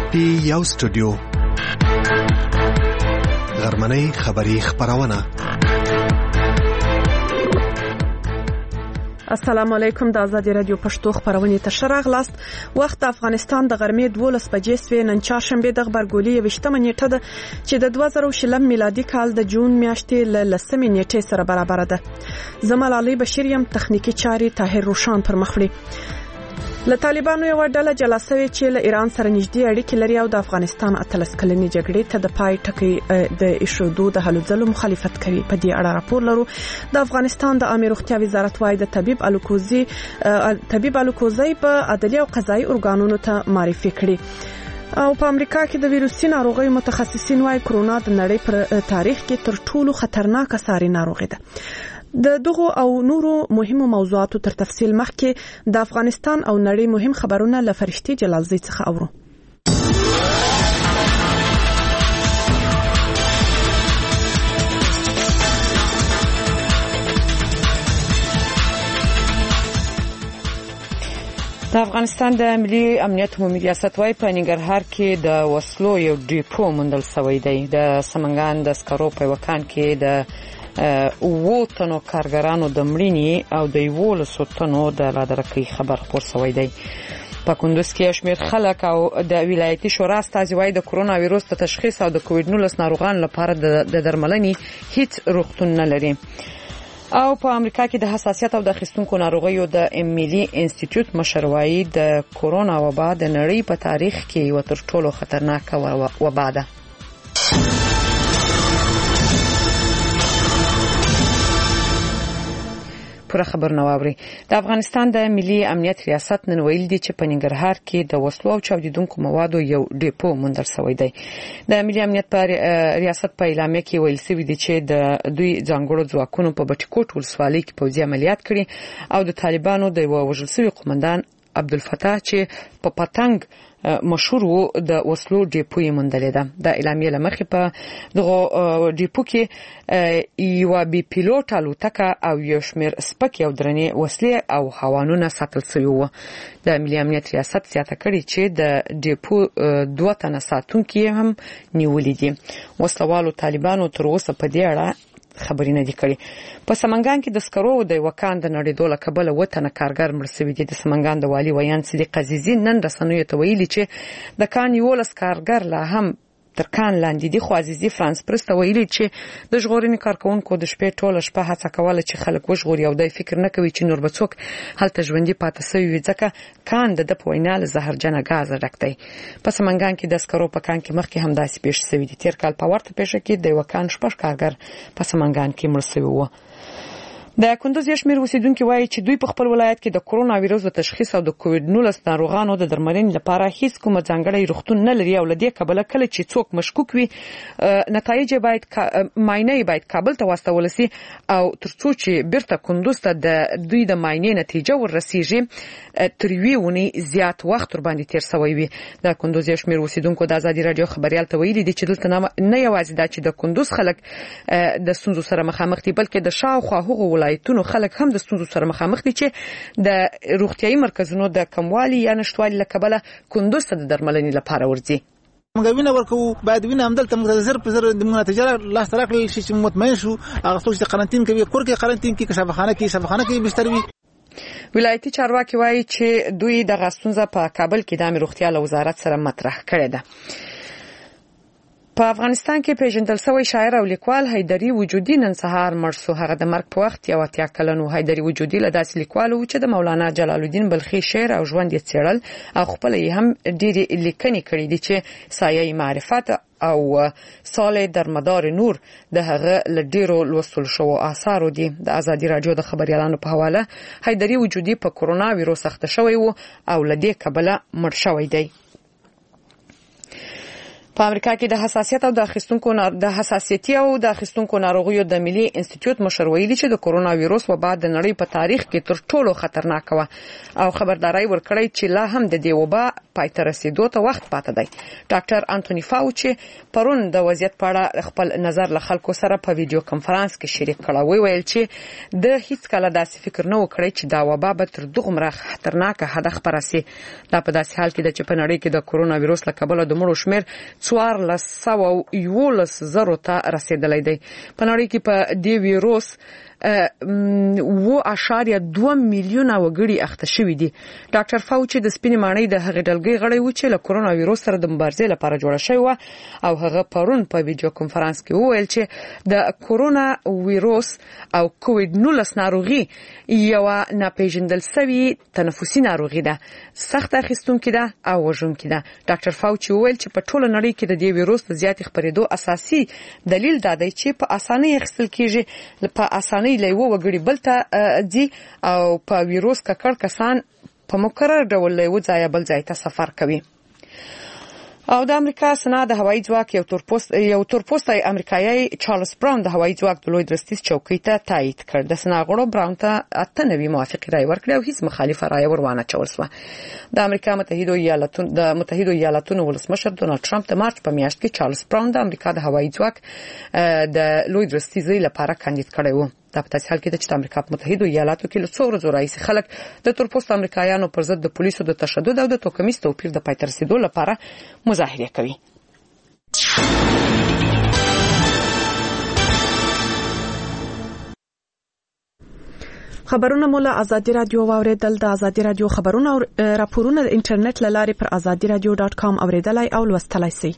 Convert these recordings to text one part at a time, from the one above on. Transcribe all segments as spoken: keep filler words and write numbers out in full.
پی یو سټوډیو غرمنۍ خبری خبرونه. السلام علیکم. د آزادی رادیو پښتو خبرونه ته شراغلاست. وخت افغانستان د غرمې دولس بجې سوي نن چهارشنبه د خبرګولۍ یوشتمه نیټه ده چې د دوه زره شلم میلادي کال د جون میاشتې ل لسمې نیټې سره برابر ده. زمال علي بشیر یم، تخنیکی چاري طاهر روشان پر مخ وړي. له طالبانو یو ډله جلسوي چې له ایران سره نږدې اړیکې لري او د افغانستان اتلس کلنې جګړې ته د پای ټکی د ایښودو د هلو ځلو مخالفت کوي. په دې اړه راپور لرو. د افغانستان د عامه روغتیا وزارت وايي د طبيب الکوزي طبيب الکوزي په عدلي او قضایي ارګانونو ته معرفي کړي. او په امریکا کې د ویروسي ناروغیو متخصصین وايي کرونا د نړۍ پر تاریخ کې تر ټولو خطرناک ساري ناروغي ده. د دغه او نورو مهمو موضوعاتو تر تفصیل مخکې د افغانستان او نړۍ مهم خبرونه له فرشتي جلالزی څخه اورو. د افغانستان د ملي امنیت عمومي ریاست وايي په ننګرهار کې د وسلو یو ډیپو موندل شوی دی. د سمنګان د سکرو په وکان کې د وو تنو کارګرانو د مړینې او د یولسو تنو د لادرکۍ خبر خپور شوی دی. په کندوز کې شمیر خلک او د ولایتي شورا استازي وايي د کرونا وایروس د تشخیص او د کووډ نولس ناروغانو لپاره د درملنې هیڅ روغتون نه لري. او په امریکا کې د حساسیت او د اخیستونکو ناروغیو د ملي انسټیټیوټ مشر وايي د کرونا وبا د نړۍ په تاریخ کې یو تر ټولو خطرناک وبا ده. پوره خبر نواوري. د افغانستان د ملي امنیت ریاست نن ویل دي چې په ننګرهار کې د وسلو او چاودیدونکو موادو یو ډیپو موندل شوی دی. د ملي امنیت په ریاست په اعلامیه کې ویل شوی دی چې د دوی ځانګړو ځواکونو په بټکوټ ولسوالۍ کې پوځي عملیات کړي او د طالبانو د وژل شوی قومندان عبدالفتاح چې په پتنګ مشهور وو د وسلو ډیپو یې موندلې ده. د اعلامیې لمخې په دغه ډیپو کې یو بي پیلوټ الوتکه او یو شمېر سپکې او درنې وسلې او هوانونه ساتل شوي وو. د ملي امنیت ریاست زیاته کړې چې د ډیپو دوه تنه ساتونکي هم نیولې دي. وسلوالو طالبانو تر اوسه په دې اړه خبرې نه دي کړې. په سمنګان کې د سکرو د وکان د نړیدو له کبله وطن کارګر مړ شوی دی. د سمنګان د والي ویان صدیق عزیزی نن رسنیو ته ویلي چې د کان یولس کارګر لا هم تر کان لاندې دي. خو عزیزی فرانس پرست ویلي چې د ژغورنې کارکونکو د شپې ټوله شپه هڅه کوله چې خلک وژغوري او دای فکر نه کوي چې نور به څوک هلته ژوندي پاتې شوي وي ځکه کان د د په وینا له زهرجنه ګازه ډک دی. په سمنګان کې د سکرو په کان کې مخکې همداسې پیښ شوي دي. تیر کال په ورته پیښه کې د یو کان شپږ کارګر په سمنګان کې مړ شوي وو. د کندوز شمیر اوسیدونکو وایي چې دوی په خپل ولایت کې د کرونا وایروس د تشخیص او د کووډ نولس ناروغانو د درملنې لپاره هیڅ کومه ځانګړی روغتون نه لري او لدې کبله کله چې څوک مشکوک وي نتایج باید ماینه باید کابل ته واستول شي او ترڅو چې بیرته کندوز ته د دوی د ماینې نتیجه ورسیږي تر ویونی زیات وخت ور باندې تیر شوی وي. د کندوز شمیر اوسیدونکو د آزادی رادیو خبريال ته ویلي دي چې دلته نه یوازې دا چې د کندوز خلک د ستونزو سره مخامخ دي بلکې د شاوخوا هغو ولایتونو خلک هم د ستونزو سره مخامخ دي چې د روغتيایي مرکزونو د کموالي یا نشټوالي لکبله کندوز ته د درملنې لپاره ورځي. موږ وینه ورکو باید وینه همدلته موږ زر په زر د نتیجه لا سره کړل شي چې مطمئن شو هغه څوک چې قرنټین کوي کور کې قرنټین کې شفاخانه کې شفاخانه کې بستر وي. ولایتي چارواکي وایي چې دوی د غستونزه په کابل کې د روغتیا له وزارت سره مطرح کړې ده. په افغانستان کې پیژندل شوی شاعر او لیکوال حیدري وجودي نن سهار مړ شو. هغه د مرګ په وخت یو اتیا کلن حیدري وجودي له داسې لیکوال و چې د مولانا جلال الدین بلخي شعر او ژوند یې څېړل او خپل یې هم ډېری لیکنې کړې دي چې سایه معرفت او ساله درمدار نور د هغه لډیرو لوستل شو آثار دي. د آزادی رادیو د خبريالانو په حواله حیدري وجودي په کرونا وایروس اخته شوی و او لدې کبله مړ شوی دی. په امریکا کې د حساسیت او د اخیستونکو د حساسیتي او د اخیستونکو ناروغیو د ملي انسټیټیوټ مشر ویلي چې د کرونا وایروس وبا د نړۍ په تاریخ کې تر ټولو خطرناک و او خبرداري ورکړی چې لا هم د دې وبا پای ته رسیدو ته وخت پاتې دی. ډاکټر انټونی فاوچي پرون د وضعیت په اړه خپل نظر له خلکو سره په ویډیو کانفرنس کې شریک کړ. وی ویل چې د هیڅ کله داسې فکر نه وکړي چې دا وبا به تر دغه خطرناکه حد خپره سي. دا په داسې حال کې د چې په نړۍ کې د کورونا وایروس له کبله د مړو شمیر څوارلس سوه یولس زرو ته رسیدلی دی. په نړۍ کې په دې وایروس و اشاریه دوه میلیونه وګړي اخته شوي دي. ډاکټر فاوچي د سپینې ماڼۍ د هغې ډلګۍ غړی و چې له کورونا وایروس سره د مبارزې لپاره جوړه شوې وه او هغه پرون په ویډیو کانفرنس کې وویل چې د کورونا وایروس او کووید نولس ناروغي یوه ناپېژندل سوې تنفسي ناروغي ده، سخت اخیستونکې ده او وژونکې ده. ډاکټر فاوچي وویل چې په ټوله نړۍ کې د دې وایروس د زیاتې خپرېدو اساسي دلیل دا دی چې په اسانۍ اخیستل کېږي، په اسانۍ له یو وګړي بل ته ځي او په وایروس ککړ کسان په مکرر ډول له یو ځایه بل ځای ته سفر کوي. او د امریکا سنا د هوایي ځواک یو تورپوست یو تورپوستی امریکایي چارلز براون د هوایي ځواک د لوی درستیز چوکۍ ته تایید کړ. د سنا غړو براون ته اته نوي موافقې رایې ورکړې او هیڅ مخالفه رایه ور وانه چول شوه. د امریکا متحده ایالاتونو د متحده ایالاتونو ولسمشر ډونالد ټرمپ د مارچ په میاشت کې چارلز براون د امریکا د هوایي ځواک د لوی درستیز لپاره کاندید کړی و. دا په داسې حال کې ده چې د امریکا په متحده ایالاتو کې له څو ورځو راهیسې خلک د تورپوستو امریکایانو پر ضد د پولیسو د تشدد او د توکمیز توپیر د پای ته رسیدو لپاره مظاهرې کوي. خبرونه مولا ازادي رادیو واوریدل. د ازادي رادیو خبرونه او راپورونه د انټرنیټ له لارې پر ازادي رادیو ډاټ کام اوریدلای او لوستلای شئ.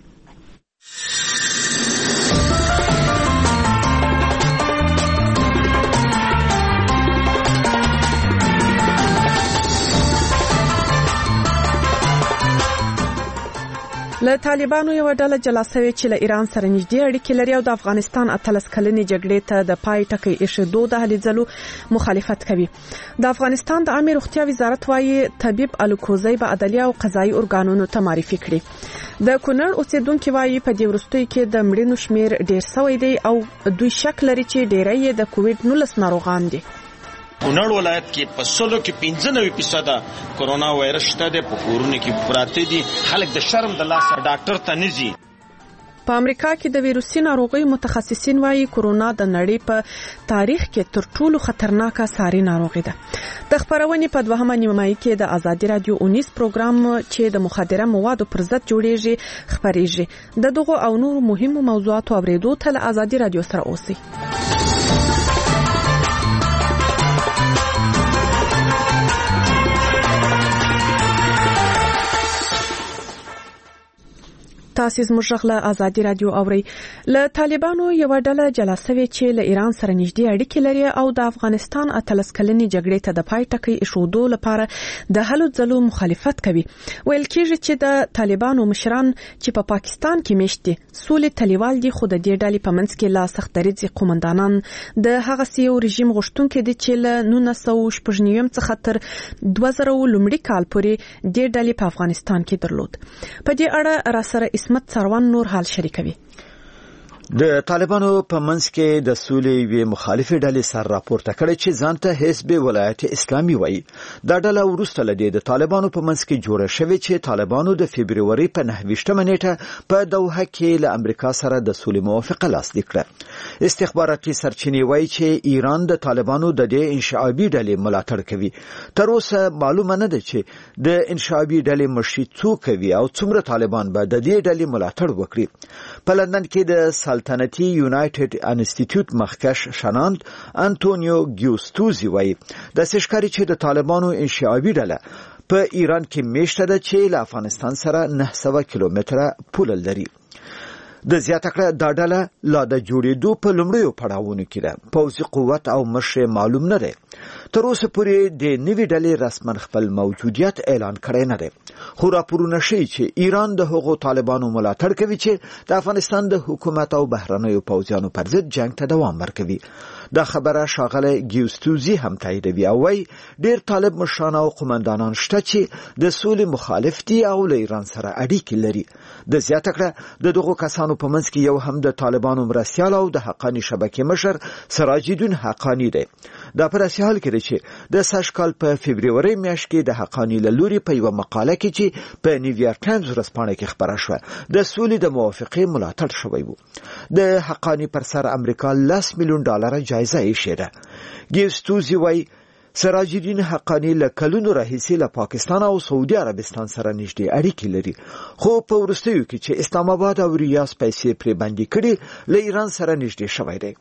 له طالبانو یو ډله جلا شوې چې له ایران سره نږدې اړیکې لري او د افغانستان اتلس کلنې جګړې ته د پای ټکی ایښودو د هلې ځلو مخالفت کوي. د افغانستان د عامه روغتیا وزارت وايي طبيب الکوزی به عدلیه او قضایي ارګانونو ته معرفي کړي. د کونړ اوسیدونکو وايي په دې وروستیو کې د مړینو شمیر ډیر شوی دی او دوی شک لري چې ډیری د کووید نولس ناروغان دي. کونړ ولایت کې په سلو کې پنځه نوي فیصده کورونا وایرس شته دی، په کورونو کې پراته دي، خلک د شرم د لاسه ډاکټر ته نه ځي. په امریکا کې د ویروسي ناروغي متخصصین وايي کورونا د نړۍ په تاریخ کې تر ټولو خطرناکه ساري ناروغي ده. د خبرونې په دوهمه نیمایي کې د ازادي رادیو اونیس پروګرام چې د مخدره موادو پر ضد جوړیږي خبريږي. د دغه او نور مهمو موضوعاتو اوریدو ته له ازادي رادیو سره اوسئ. تاسو زموږ غږ له ازادي رادیو اورئ. له طالبانو یو ډله جلا شوې چې له ایران سره نږدې اړیکې لري او د افغانستان اتلس کلنې جګړې ته د پای ټکی ایښودو لپاره د هلو ځلو مخالفت کوي. ویل کېږي چې د طالبانو مشران چې په پا پاکستان کې میشت دي سولې تلیوال دي، خو د دې ډلې په منځ کې لا سخت دریځي قومندانان د هغه سیو رژیم غوښتونکي دي چې له نولس سوه شپږ نوي څخه تر دوه زره لومړي کال پورې دې ډلې په افغانستان کې درلود. په دې اړه را سره اسمت سروان نور حال شریکوي. د طالبانو په منځ کې د سولې وی مخالفه ډلې سر راپورته کړي چې ځانته حزب ولایت اسلامي وایي. دا ډله وروسته لدی د طالبانو په منځ کې جوړه شوې چې طالبانو د فبرवरी په نهه ویشتمه نیټه په دوحه کې له امریکا سره د سولې موافقه لاسلیک کړه. استخباراتي سرچینې وایي چې ایران د طالبانو د دې انشعابي ډلې ملاتړ کوي. تر اوسه معلومه نه ده چې د انشعابي ډلې مشري څوک کوي او څومره طالبان به د دې ډلې ملاتړ وکړي. په لندن کې د سلطنتي یونایټډ انسټیټیوټ مخکش شناند انټونیو ګیوستوزی وایي د سشکاري چې د طالبانو انشعابي ډله په ایران کې میشته ده چې له افغانستان سره نهه سوه کیلومتره پوله لري. د زیاته کړه دا ډله لا د جوړېدو په لومړیو پړاوونو کې ده. پوځي قوت او مشر معلوم نه دی. تر اوسه پورې د نوې ډلې رسمن خپل موجودیت اعلان کړی نه دی. خو راپورونه ښیي چې ایران د هغو طالبانو ملاتړ کوي چې د افغانستان د حکومت او بهرنیو پوځیانو پر ضد جنگ ته دوام ورکوي. دا خبره شاغله ګیوستوزی هم تاییدوي او وايي ډېر طالب مشران او قومندانان شته چې د سولې مخالف دي او له ایران سره اړیکې لري. د زیاته کړه د دغو کسانو په منځ کې یو هم د طالبانو مرستیال او د حقانی شبکې مشر سراج الدین حقانی دی. دا پر اساس حال کې چې د سږ کال په فبرवरी میاشت کې د حقانی له لوري په یو مقاله کې چې په نیویارک ټایمز ورځپاڼه کې خبره شوه د سولې د موافقې ملاتړ شوی وو. د حقانی پر سر امریکا لس میلیون ډالر جایزه یې شیده. ګیوستوزی وای سراج الدین حقانی له کلونو راهیسې له پاکستان او سعودي عربستان سره نږدې اړیکې لري، خو په وروستیو کې چې اسلام آباد او ریاض پیسې پرې باندې کړي له ایران سره نږدې شوی دی.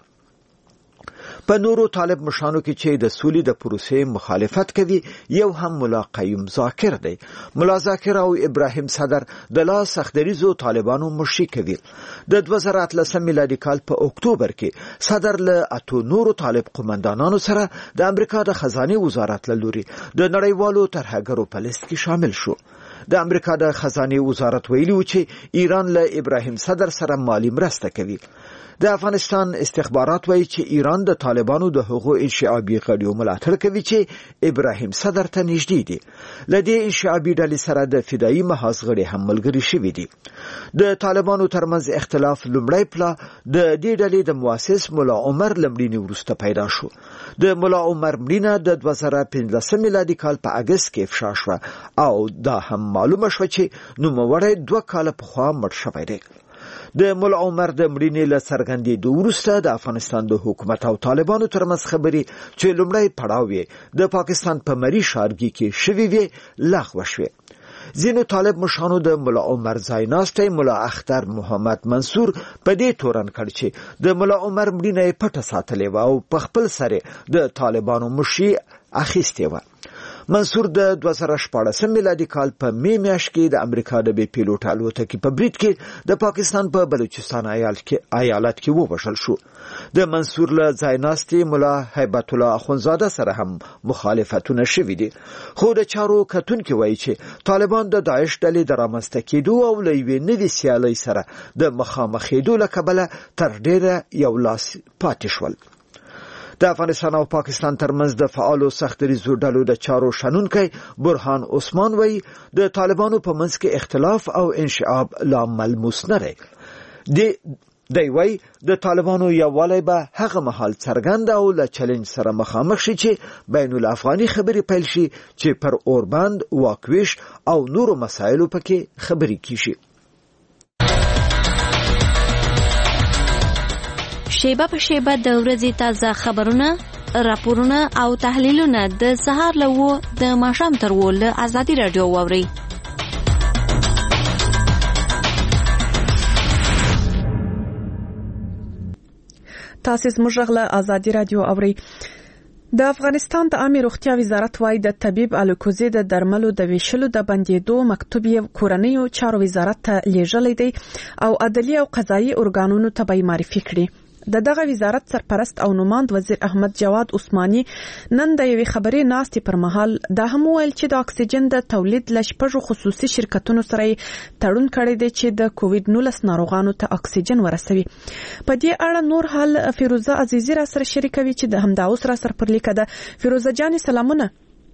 په نورو طالب مشانو کې چې د سولې د پروسې مخالفت کوي یو هم ملا قیوم ذاکر دی. ملا ذاکر او ابراهیم صدر د لا سختریزو طالبانو مشري کوي. د دوه زره اتلسم میلادي کال په اکتوبر کې صدر له اتو نورو طالب قومندانانو سره د امریکا د خزانه وزارت له لوري د نړیوالو ترهګرو په لیست کې شامل شو. د امریکا د خزانه وزارت ویلي و چې ایران له ابراهیم صدر سره مالی مرسته کوي. د افغانستان استخبارات وایي چې ایران د طالبانو د حقوقو انشعابي غړیو ملاتړ کوي چې ابراهیم صدر ته نږدې دي. له دې انشعابي ډلې سره د فدایي محاذ غړي هم ملګري شوي دي. د طالبانو ترمنځ اختلاف لومړی پلا د دې ډلې د مؤسس مولا عمر لمړینې وروسته پیدا شو. د مولا عمر مړینه د دوه زره پنځلسم میلادي کال په اگست کې افشا شوه او دا هم معلومه شوه چې نوموړی دوه کاله پخوا مړ شوی دی. د مولا عمر د مړینې له څرګندېدو وروسته د افغانستان د حکومت او طالبانو ترمنځ خبرې چې لومړی پړاو یې د پاکستان په مری ښارګي کې شوې وې لغوه شوې. ځینو طالب مشانو د مولا عمر ځایناستی مولا اختر محمد منصور په دې تورن کړ چې د مولا عمر مړینه یې پټه ساتلې وه او په خپل سر د طالبانو مشري اخیستې وه. منصور د دوه زره شپاړسم میلادي کال په می میاشت کې د امریکا د بې پیلوټ الوتکې په برید کې د پاکستان په بلوچستان ایالت کې ووژل شو. د منصور له ځایناستي مولا هیبت الله اخونزاده سره هم مخالفتونه شوي دي، خو د چارو کتونکي وایي چې طالبان د داعش ډلې د رامنځته کېدو او له یوې نوې سیالۍ سره د مخامخېدو له کبله تر ډېره یو لاس پاتې شول. د افغانستان او پاکستان ترمنځ د فعالو سختریزو ډلو د چارو شنونکی برهان عثمان وایي د طالبانو په منځ کې اختلاف او انشعاب لا ملموس نه دی. دی وایي د طالبانو یووالی به هغه مهال څرګند او له چلنج سره مخامخ شي چې بین الافغاني خبرې پیل شي چې پر اوربند، واکویش او نورو مسایلو پکې خبرې کیږي. شیبه په شیبه د ورځې تازه خبرونه، راپورونه او تحلیلونه د سهار له وو د ماښام تر وو له ازادي راډیو واورئ. تاسو زموږ غږ له ازادي راډیو اورئ. د افغانستان د عامه روغتیا وزارت وايي د طبيب الکوزي د درملو د ویشلو د بندیدو مکتوب یې کورنیو چارو وزارت ته لیږلی دی او عدلي او قضایي ارګانونو ته به معرفي کړي. د دغه وزارت سرپرست او نوماند وزیر احمد جواد عثماني نن د یوې خبرې ناستې پر مهال دا هم ویل چې د اکسیجن د تولید له شپږو خصوصي شرکتونو سره تړون کړی دی چې د کووډ نولس ناروغانو ته اکسیجن ورسوي. په دې اړه نور حال فیروزه عزیزی را سره شریکوي چې د همدا اوس را سره پر لیکه ده. فیروزه جان سلامونه.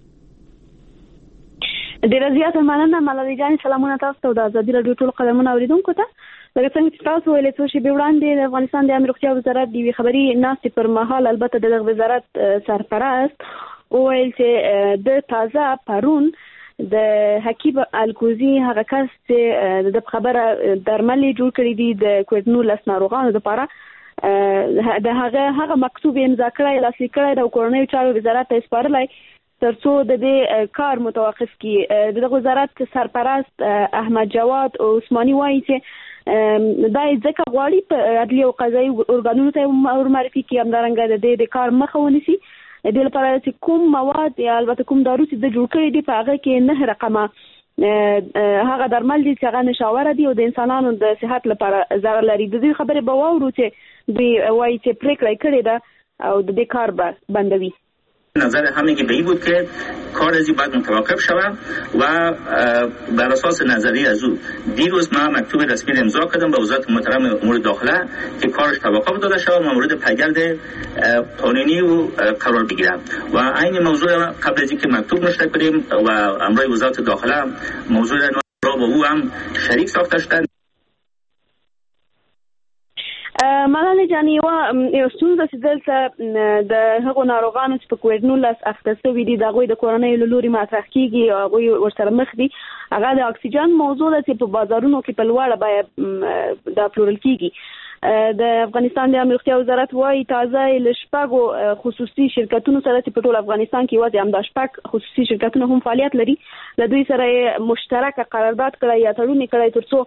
ډیره زیاته مننه ملالۍ جان، سلامونه تاسو ته او د ازادي راډیو ټول قدرمنو اوریدونکو ته. لکه څنګه چې تاسو ویلې څو شېبې وړاندې د افغانستان د عامه روغتیا وزارت د یوې خبري ناستې پر مهال البته د دغه وزارت سرپرست وویل چې د تازه پرون د حکیب الکوزي هغه کس چې د خبره درملې جوړ کړي دي د کووډ نولس ناروغانو لپاره د هغه هغه مکتوب امضا کړی لاسلیک کړی د کورنیو چارو وزارت ته سپارلی ترڅو د دې کار متوقف کړي. د وزارت سرپرست احمد جواد عثماني وایي چې دا ځکه غواړي په عدلي او قضایي ارګانونو ته معرفي کړي، همدارنګه د دې د کار مخه ونیسي. د دې لپاره چې کوم مواد یا البته کوم دارو چې د جوړ کړي دي په هغه کې نه رقمه هغه درمل دي چې هغه نشاوره دي او د انسانانو د صحت لپاره ضرر لري. د دې خبرې به واورو چې دوی وایي چې پریکړه کړې ده او د دې کار به بندوي. نظر همگی به این بود که کار ازی باید متوقف شود و بر اساس نظریه از او دیروز من مکتوب رسمی امضا کردم به وزارت محترم امور داخله که کارش توقف داده شود و مورد پیگرد قانونی و قرار بگیرم و این موضوع قبل از اینکه مکتوب نشر کنیم و امرای وزارت داخله موضوع را با او هم شریک ساخته شدند. ملالۍ جان یو ستونزه چې دلته د هغو ناروغانو چې په کووډ نولس اخته شوي دي د هغوی د کورنۍ له لوري مطرح کېږي او هغوی ورسره مخ دي هغه د اکسیجن موضوع ده چې په بازارونو کې په لوړه بیه دا پلورل کېږي د افغانستان د امنیتي وزارت وايي تازه له شپږو خصوصي شرکتونو سره چې په ټول افغانستان کې یوازې همدا شپږ خصوصي شرکتونه هم فعالیت لري له دوی سره مشترکه قرارداد کړی یا تړون یې کړی تر څو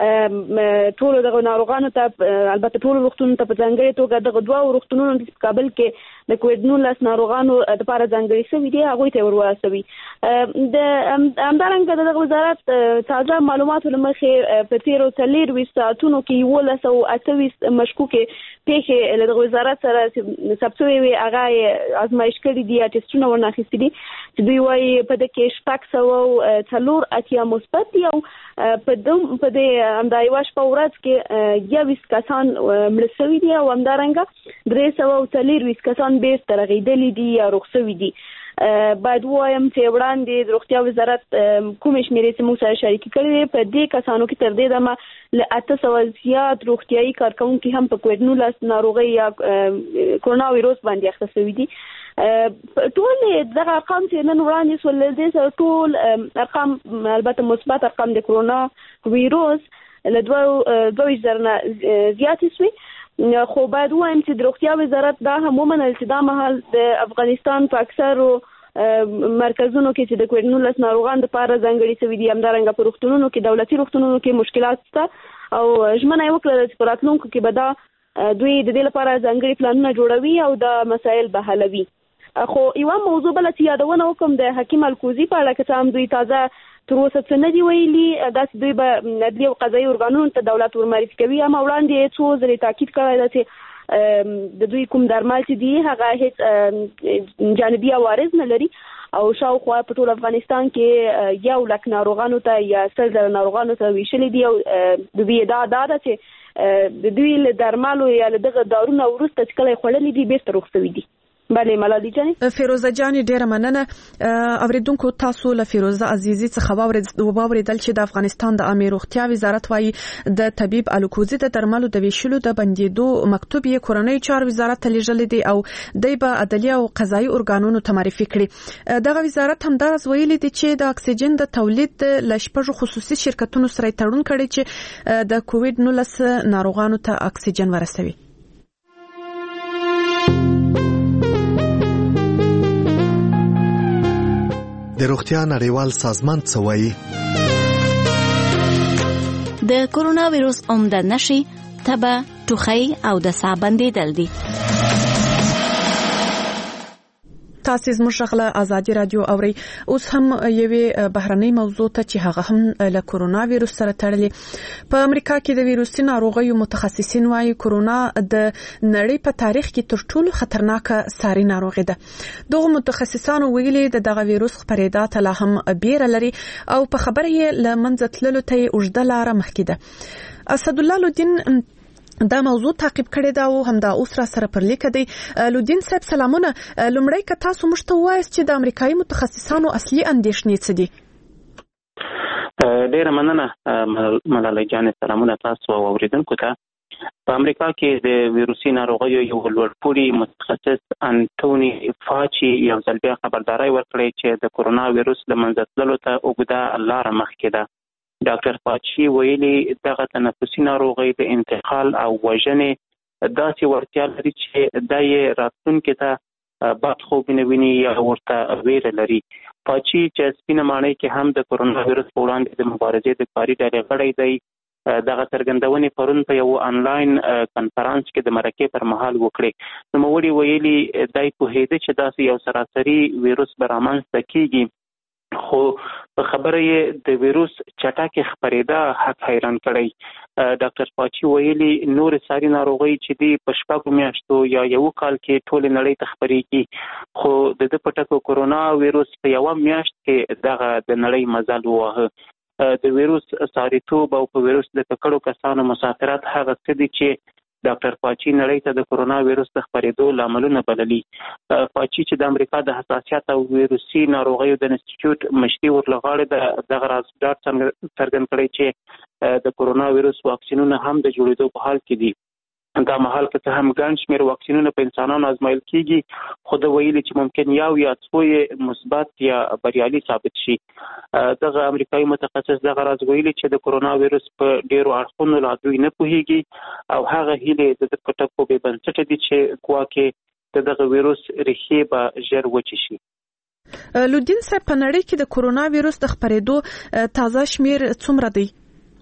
ټول دغه ناروغانو ته البته ټول روغتونونو ته په ځانګړي توګه دغه دوه روغتونونو په کابل کې د کووډ نولس ناروغانو لپاره ځانګړي شوي دي هغوی ته ورورسوي د همدارنګه دغه وزارت تازه معلوماتو له مخې په تیرو څلورویشت ساعتونو کې یولس او اته ویشت مشکوکې پیښې له دغه وزارت سره ثبت شوې وي هغه یې ازمایش کړي دي یا ټسټونه ورنه اخیستي دي چې دوی وایي په دې کې شپږ سوه څلور اتیا مثبت دي او په دې همدا یوه شپه ورځ کې یوویشت کسان مړه شوي دي او همدارنګه درې سوه او څلورویشت کسان بیرته رغېدلي دي یا روغ شوي دي. باید ووایم چې وړاندې د روغتیا وزارت کومې شمېرې چې موږ سره شریکې کړې وې په دې کسانو کې تر دې دمه له اته سوه زیات روغتیایي کارکوونکي هم په کووډ نولس ناروغۍ یا کرونا ویروس باندې اخته شوي دي. ټول دغه ارقام چې نن وړاندې شول له دې سره ټول ارقام البته مثبت ارقام د کرونا ویروس له دوه ویشت زره نه زیاتې شوې خو باید ووایم چې د روغتیا وزارت دا هم ومنل چې دا مهال د افغانستان په اکثرو مرکزونو کې چې د کووډ نولس ناروغانو لپاره ځانګړي شوي دي همدارنګه په روغتونونو کې دولتي روغتونونو کې مشکلات شته او ژمنه یې وکړه چې په راتلونکو کې به دا دوی د دې لپاره ځانګړي پلانونه جوړوي او دا مسایل به حلوي. خو یوه موضوع بله چې یادونه وکړم د حکیم الکوزي په اړه که څه هم دوی تازه تر اوسه څه نه دي ویلي داسې دوی به عدلي او قضایي ارګانونو ته دولت ورمعرفي کوي اما وړاندې یې څو ځلې تاکید کړی ده چې د دوی کوم درمل چې دي هغه هیڅ جانبي عوارض نه لري او شاوخوا په ټول افغانستان کې یو لک ناروغانو ته یا سل زره ناروغانو ته ویشلي دي او د دوی ادعا دا ده چې د دوی له درملو یا له دغه دارونه وروسته چې کله یې خوړلي دي بیرته روغ شوي دي. بله ملالۍ جانې فیروزه جانې ډیره مننه. اوریدونکو تاسو له فیروزه عزیزي څخه واوریدل چې د افغانستان د عامه روغتیا وزارت وايي د طبيب الکوزي د درملو د ویشلو د بندیدو مکتوب یې کورنۍ چارو وزارت ته لیږلی دی او دوی به عدلي او قضایي ارګانونو ته معرفي کړي. دغه وزارت همداراز ویلي دی چې د اکسیجن د تولید له شپږو خصوصي شرکتونو سره تړون کړي چې د کووډ نولس ناروغانو ته اکسیجن ورسوي. د روغتیا نړیوال سازمان څه وایي؟ د کرونا ویروس عمده نښې تبه، ټوخی او د ساه بندیدل دي. تاسو زموږ غږ آزادي رادیو اوري. اوس هم یوې بهرنۍ موضوع ته چې هغه هم له کرونا ویروس سره تړلې. په امریکا کې د ویروسي ناروغیو متخصصین وايي کرونا د نړۍ په تاریخ کې تر ټولو خطرناکه ساري ناروغي ده. دغه متخصصانو ویلي د دغه ویروس خپرېدا ته لا هم بیره لري او په خبره یې له منځه تللو ته یې اوږده لاره مخکې ده. اسدالله لودین دا موضوع تعقیب کړی دا او همدا اوس را سره پر لیک دی. لودین صاحب سلامونه. لومړی که تاسو موږ ته ووایاست چې د امریکایي متخصصانو اصلي اندېښنې څه دي؟ ډیره مننه ملالۍ جانې، سلامونه تاسو او اوریدونکو ته. په امریکا کې د ویروسي ناروغیو یو لوړپوړي متخصص انټوني فاچي یو ځل بیا خبرداری ورکړی چې د کرونا ویروس له منځه تللو ته اوږده لاره مخکې ده. ډاکټر فاچي ویلي دغه تنفسي ناروغۍ د انتقال او وژنې داسې وړتیا لري چې دا یې راتلونکي ته بد خوبونه ویني یا ورته ویره لري. فاچي چې سپینه ماڼۍ کې هم د کرونا ویروس په وړاندې د مبارزې د کاري ډلې غړی دی، دغه څرګندونې پرون په یو آنلاین کنفرانس کې د مرکې پر مهال وکړې. نوموړي ویلي دی پوهېده چې داسې یو سراسري ویروس به رامنځته کېږي خو په خبره یې د ویروس چټکې خپرېدا حق حیران کړی. ډاکټر فاچي ویلي نورې ساري ناروغۍ چې دی په شپږو میاشتو یا یو کال کې ټولې نړۍ ته خپرېږي خو د ده په ټکو کرونا ویروس په یوه میاشت کې دغه د نړۍ مزل وواهه. د ویروس ساریتوب او په ویروس د ککړو کسانو مسافرت هغه څه دي چې ډاکټر فاچي نړۍ ته د کرونا ویروس د خپرېدو لاملونه بللي. فاچي چې د امریکا د حساسیت او ویروسي ناروغیو د انسټیټیوټ مشري ورلغاړي دغه راز ډاډ څرګند کړی چې د کرونا ویروس واکسینونه هم د جوړېدو په حال کې دي. دا مهال که هم ګڼ شمېر واکسینونه په انسانانو ازمایل کیږي، خو د ویلي چې ممکن یو یا څو یې مثبت یا بریالي ثابت شي. دغه امریکایي متخصص دغه راز ویلي چې د کرونا وایرس په ډیرو اړخونو لا دوی نه پوهیږي او هغه هیلې د په ټکو به بنسټ دي چې ګواکې د دغه وایرس ریښې به ژر وچې شي. لودین صاحب، په نړۍ کې د کرونا وایرس د خپرېدو تازه شمیر څومره دی؟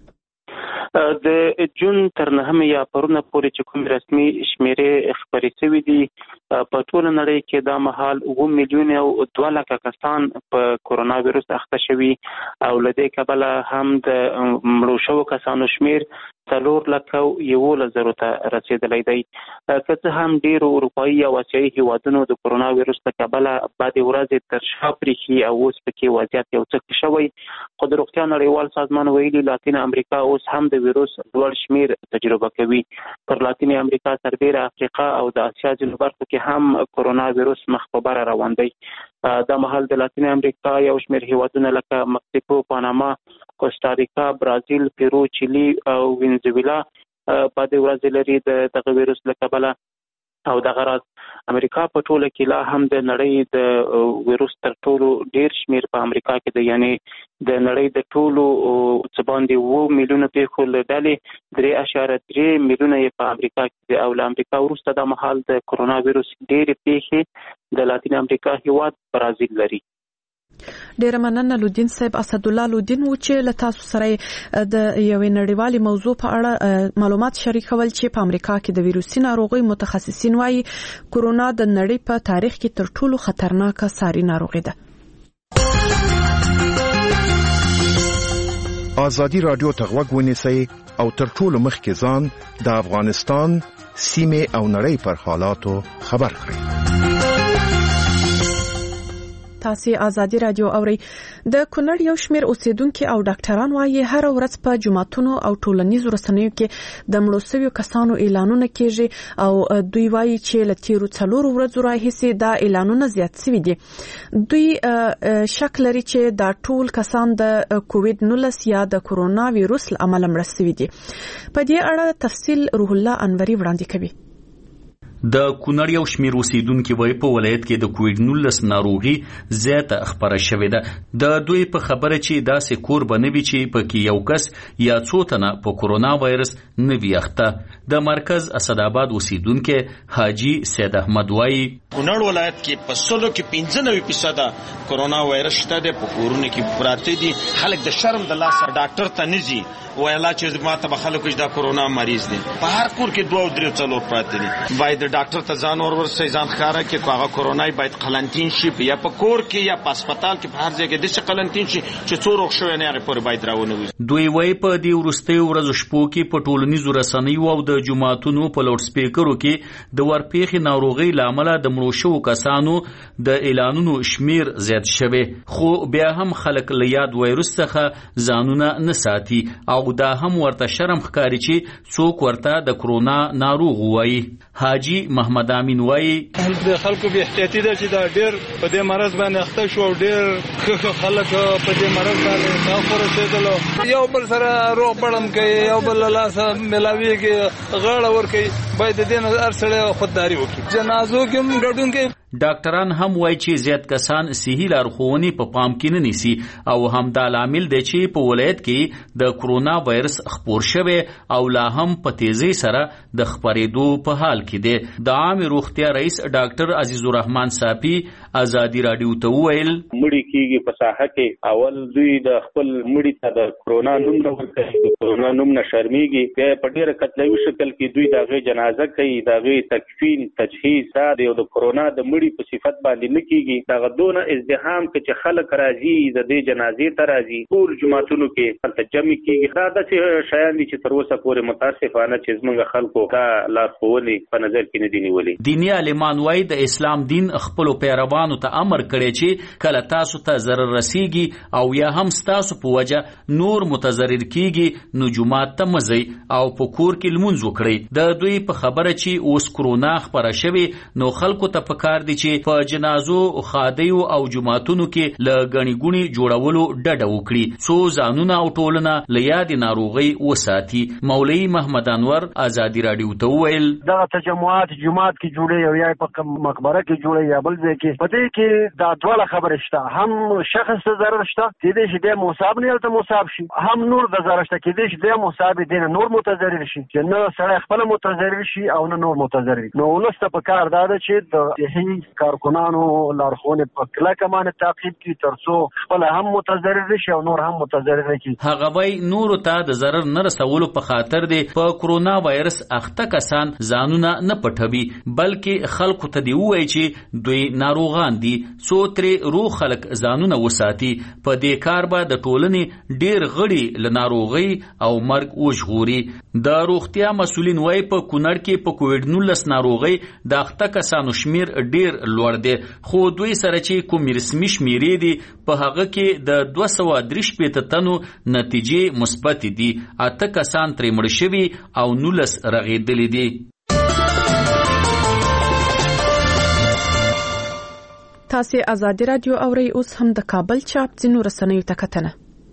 د جون تر نهمه یا پرونه پورې چې کوم رسمي شمیرې خبرې شوې دي، په ټول نړۍ کې دا مهال اوه میلیون او دوه لکه کسان په کرونا وایرس اخته شوي او له دې کبله هم د مړو شوو کسانو شمیر څلور لکه یولس زرو ته رسیدلی دی. که څه هم ډیرو اروپایي او اسیایي هیوادونو د کرونا وایرس له کبله بعدې ورځې تر شا پرېښي او اوس پکې وضعیت یو څه ښه شوی، خو د روغتیا نړیوال سازمان ویلي لاتین امریکا اوس هم د وایرس لوړ شمیر تجربه کوي. پر لاتین امریکا سربیره افریقا او د اسیا ځینو برخو کې هم کرونا وایرس مخ په بره روان دی. دا مهال د لاتین امریکا یو شمیر هیوادونه لکه مکسیکو، پاناما، کوستاریکا، برازیل، پیرو، چیلي او وینزویلا په دې ورځ لري د دغه وایرس له کبله او دغه راز امریکا په ټوله کې لا هم د نړۍ د وایرس تر ټولو ډیر شمیر په امریکا کې دی، یعنی د نړۍ د ټولو څه باندې اووه میلیونه پیښو له ډلې درې اعشاریه درې میلیونه یې په امریکا کې دی او له امریکا وروسته دا مهال د کرونا وایرس ډېرې پیښې د لاتین امریکا هیواد برازیل لري. ډیره مننه لودین صاحب. اسدالله لودین و چې له تاسو سره د یوې نړیوالې موضوع په اړه معلومات شریکول چې په امریکا کې د ویروسي ناروغي متخصصین وايي کرونا د نړۍ په تاریخ کې تر ټولو خطرناکه ساري ناروغي ده. ازادي رادیو ته غوږ ونیسئ او تر ټولو مخکې ځان د افغانستان سیمې او نړۍ پر حالاتو خبر کړئ. تاسو ازادي رادیو اوري. د کونړ یو شمیر اوسیدونکو او ډاکټران وايي هر ورځ په جمعتونو او ټولنیزو رسنیو کې د مړو شویو کسانو اعلانونه کیږي او دوی وايي چې له تیرو څلورو ورځو راهیسې دا اعلانونه زیات شوي دي. دوی شک لري چې دا ټول کسان د کووډ نولس یا د کرونا وایرس له امله مړه شوي دي. په دې اړه تفصیل روح الله انوري وړاندې کوي. د کونړ یو شمیر اوسیدونکو وایي په ولایت کې د کووډ نولس ناروغي زیاته خبره شوې ده. د دوی په خبره چې داسې کور به نه وي چې پکې یو کس یا څو تنه په کرونا وایرس نه وي اخته. د مرکز اسداباد اوسیدونکو حاجی سید احمد وایي کونړ ولایت کې په سلو کې پنځه نوي فیصد کرونا وایرس شته د په کورونو کې پراته دي. خلک د شرم د لاسه ډاکټر ته نه ځي ویلا چې ما ته خلکو چې دا کرونا مریض دي. په هر کور کې دوه او درې څلور پراته دي. باید ډاکټر ته ځان اور ورسې ځان ښکاره کې هغه کرونای باید قلنټین شي یا په کور کې یا په هسپتال کې په هر ځای کې د څه قلنټین شي چې څو روغ شوی نه هغه پورې باید راونه وي. دوی وایي په دې وروستیو ورځو شپو کې په ټولنیزو رسنیو او د جماعتونو په لوډ سپیکرو کې د ورپېښې ناروغۍ له امله د مړو شوو کسانو د اعلانونو شمیر زیات شوی، خو بیا هم خلک له یاد وایرس څخه ځانونه نه ساتي او دا هم ورته شرم ښکاري چې څوک ورته د کرونا ناروغ وایي. حاجی محمد امین وایي د خلکو به احتیاطي ده چې دا ډېر په دې مرض باندې اخته شو او ډېر خلک په دې مرض باندې تاخور رسېدلو. یو بل سره روغ بړم کوي، یو بل لاسه ملاویږي، غاړه ورکوي. باید د دې نه هر سړی خودداري وکړي. جنازو کې هم ګډون کوي. ډاکټران هم وایي چې زیات کسان صحي لارښوونې په پام کې نه نیسي او همدا لامل دی چې په ولایت کې د کرونا وایرس خپور شوی او لا هم په تیزی سره د خپرېدو په حال کې دی. د عام روغتیا رئیس ډاکټر عزیز الرحمن صافي ازادي رادیو ته وویل مړی کېږي په ساحه کې اول دوی د خپل مړی ته د کرونا نوم نه ورکوي، د کرونا نوم نه شرمېږي، بیا په ډېره قتلوي شکل کې دوی د هغې جنازه کوي، د هغې تکفین تجهیز دا دی او د کرونا د په صفت باندې نه کیږي. دا دونه ازدحام کې چې خلک راځي د دې جنازې ته راځي ټول جماعتونو کې هلته جمع کیږي. دا داسې شیان دي چې تر اوسه پورې متاسفانه چې زموږ خلکو دا لارښوونې په نظر کې نه دي نیولې. دیني عالمان وایي د اسلام دین خپلو پیروانو ته امر کړی چې کله تاسو ته ضرر رسیږي او یا هم ستاسو په وجه نور متضرر کیږي نو جماعت ته مزئ او په کور کې لمونځ وکړئ. د دوی په خبره چې اوس کرونا خپره شوې نو خلکو ته پکار دی چې په جنازو خادیو او جماعتونو کې ل غنی ګونی جوړولو ډډه وکړي سو ځانونه او ټولنه ل یاد ناروغي وساتي. مولوی محمد انور ازادي رادیو ته ویل دا تجمعات جماعت کې جوړي او یا په مقبره کې جوړي یا بل ځای کې پدې کې دا ډول خبره شته هم شخص ته ضرر شته چې دې چې د مصاب نه ته مصاب شي هم نور د ضرر شته کې دې چې د مصاب دین نور متضرر شي چې نه سره خپل متضرر شي او نه نور متضرر. نو ولسته په کار دا ده چې د صحي کارکونانو لارښوونې په کلکه باندې تعقیب کړي ترڅو خپل هم متضرر شي او نور هم متضرر شي. هغه وای نور ته د ضرر نه رسولو په خاطر دی په کرونا وایرس اخته کسان ځانونه نه پټوي بلکې خلکو ته دی وای چې دوی ناروغان دي سو ترې روغ خلک ځانونه وساتي. په دې کار به د ټولنې ډیر غړي ل ناروغي او مرګ وژغوري. د روغتیا مسولین وای په کونړ کې په کووډ نولس ناروغي د اخته کسانو شمیر ډیر لوړ دی خو دوی سره چې کوم رسمي شمیرې دي په هغه کې د دوه سوه درې شپېته تنو نتیجې مثبت دي. اته کسان ترې مړ شوي او نولس رغېدلي دي. تاسو آزادي رادیو اورئ اوس هم د کابل چاپ ځینو رسنیو ته کتنه.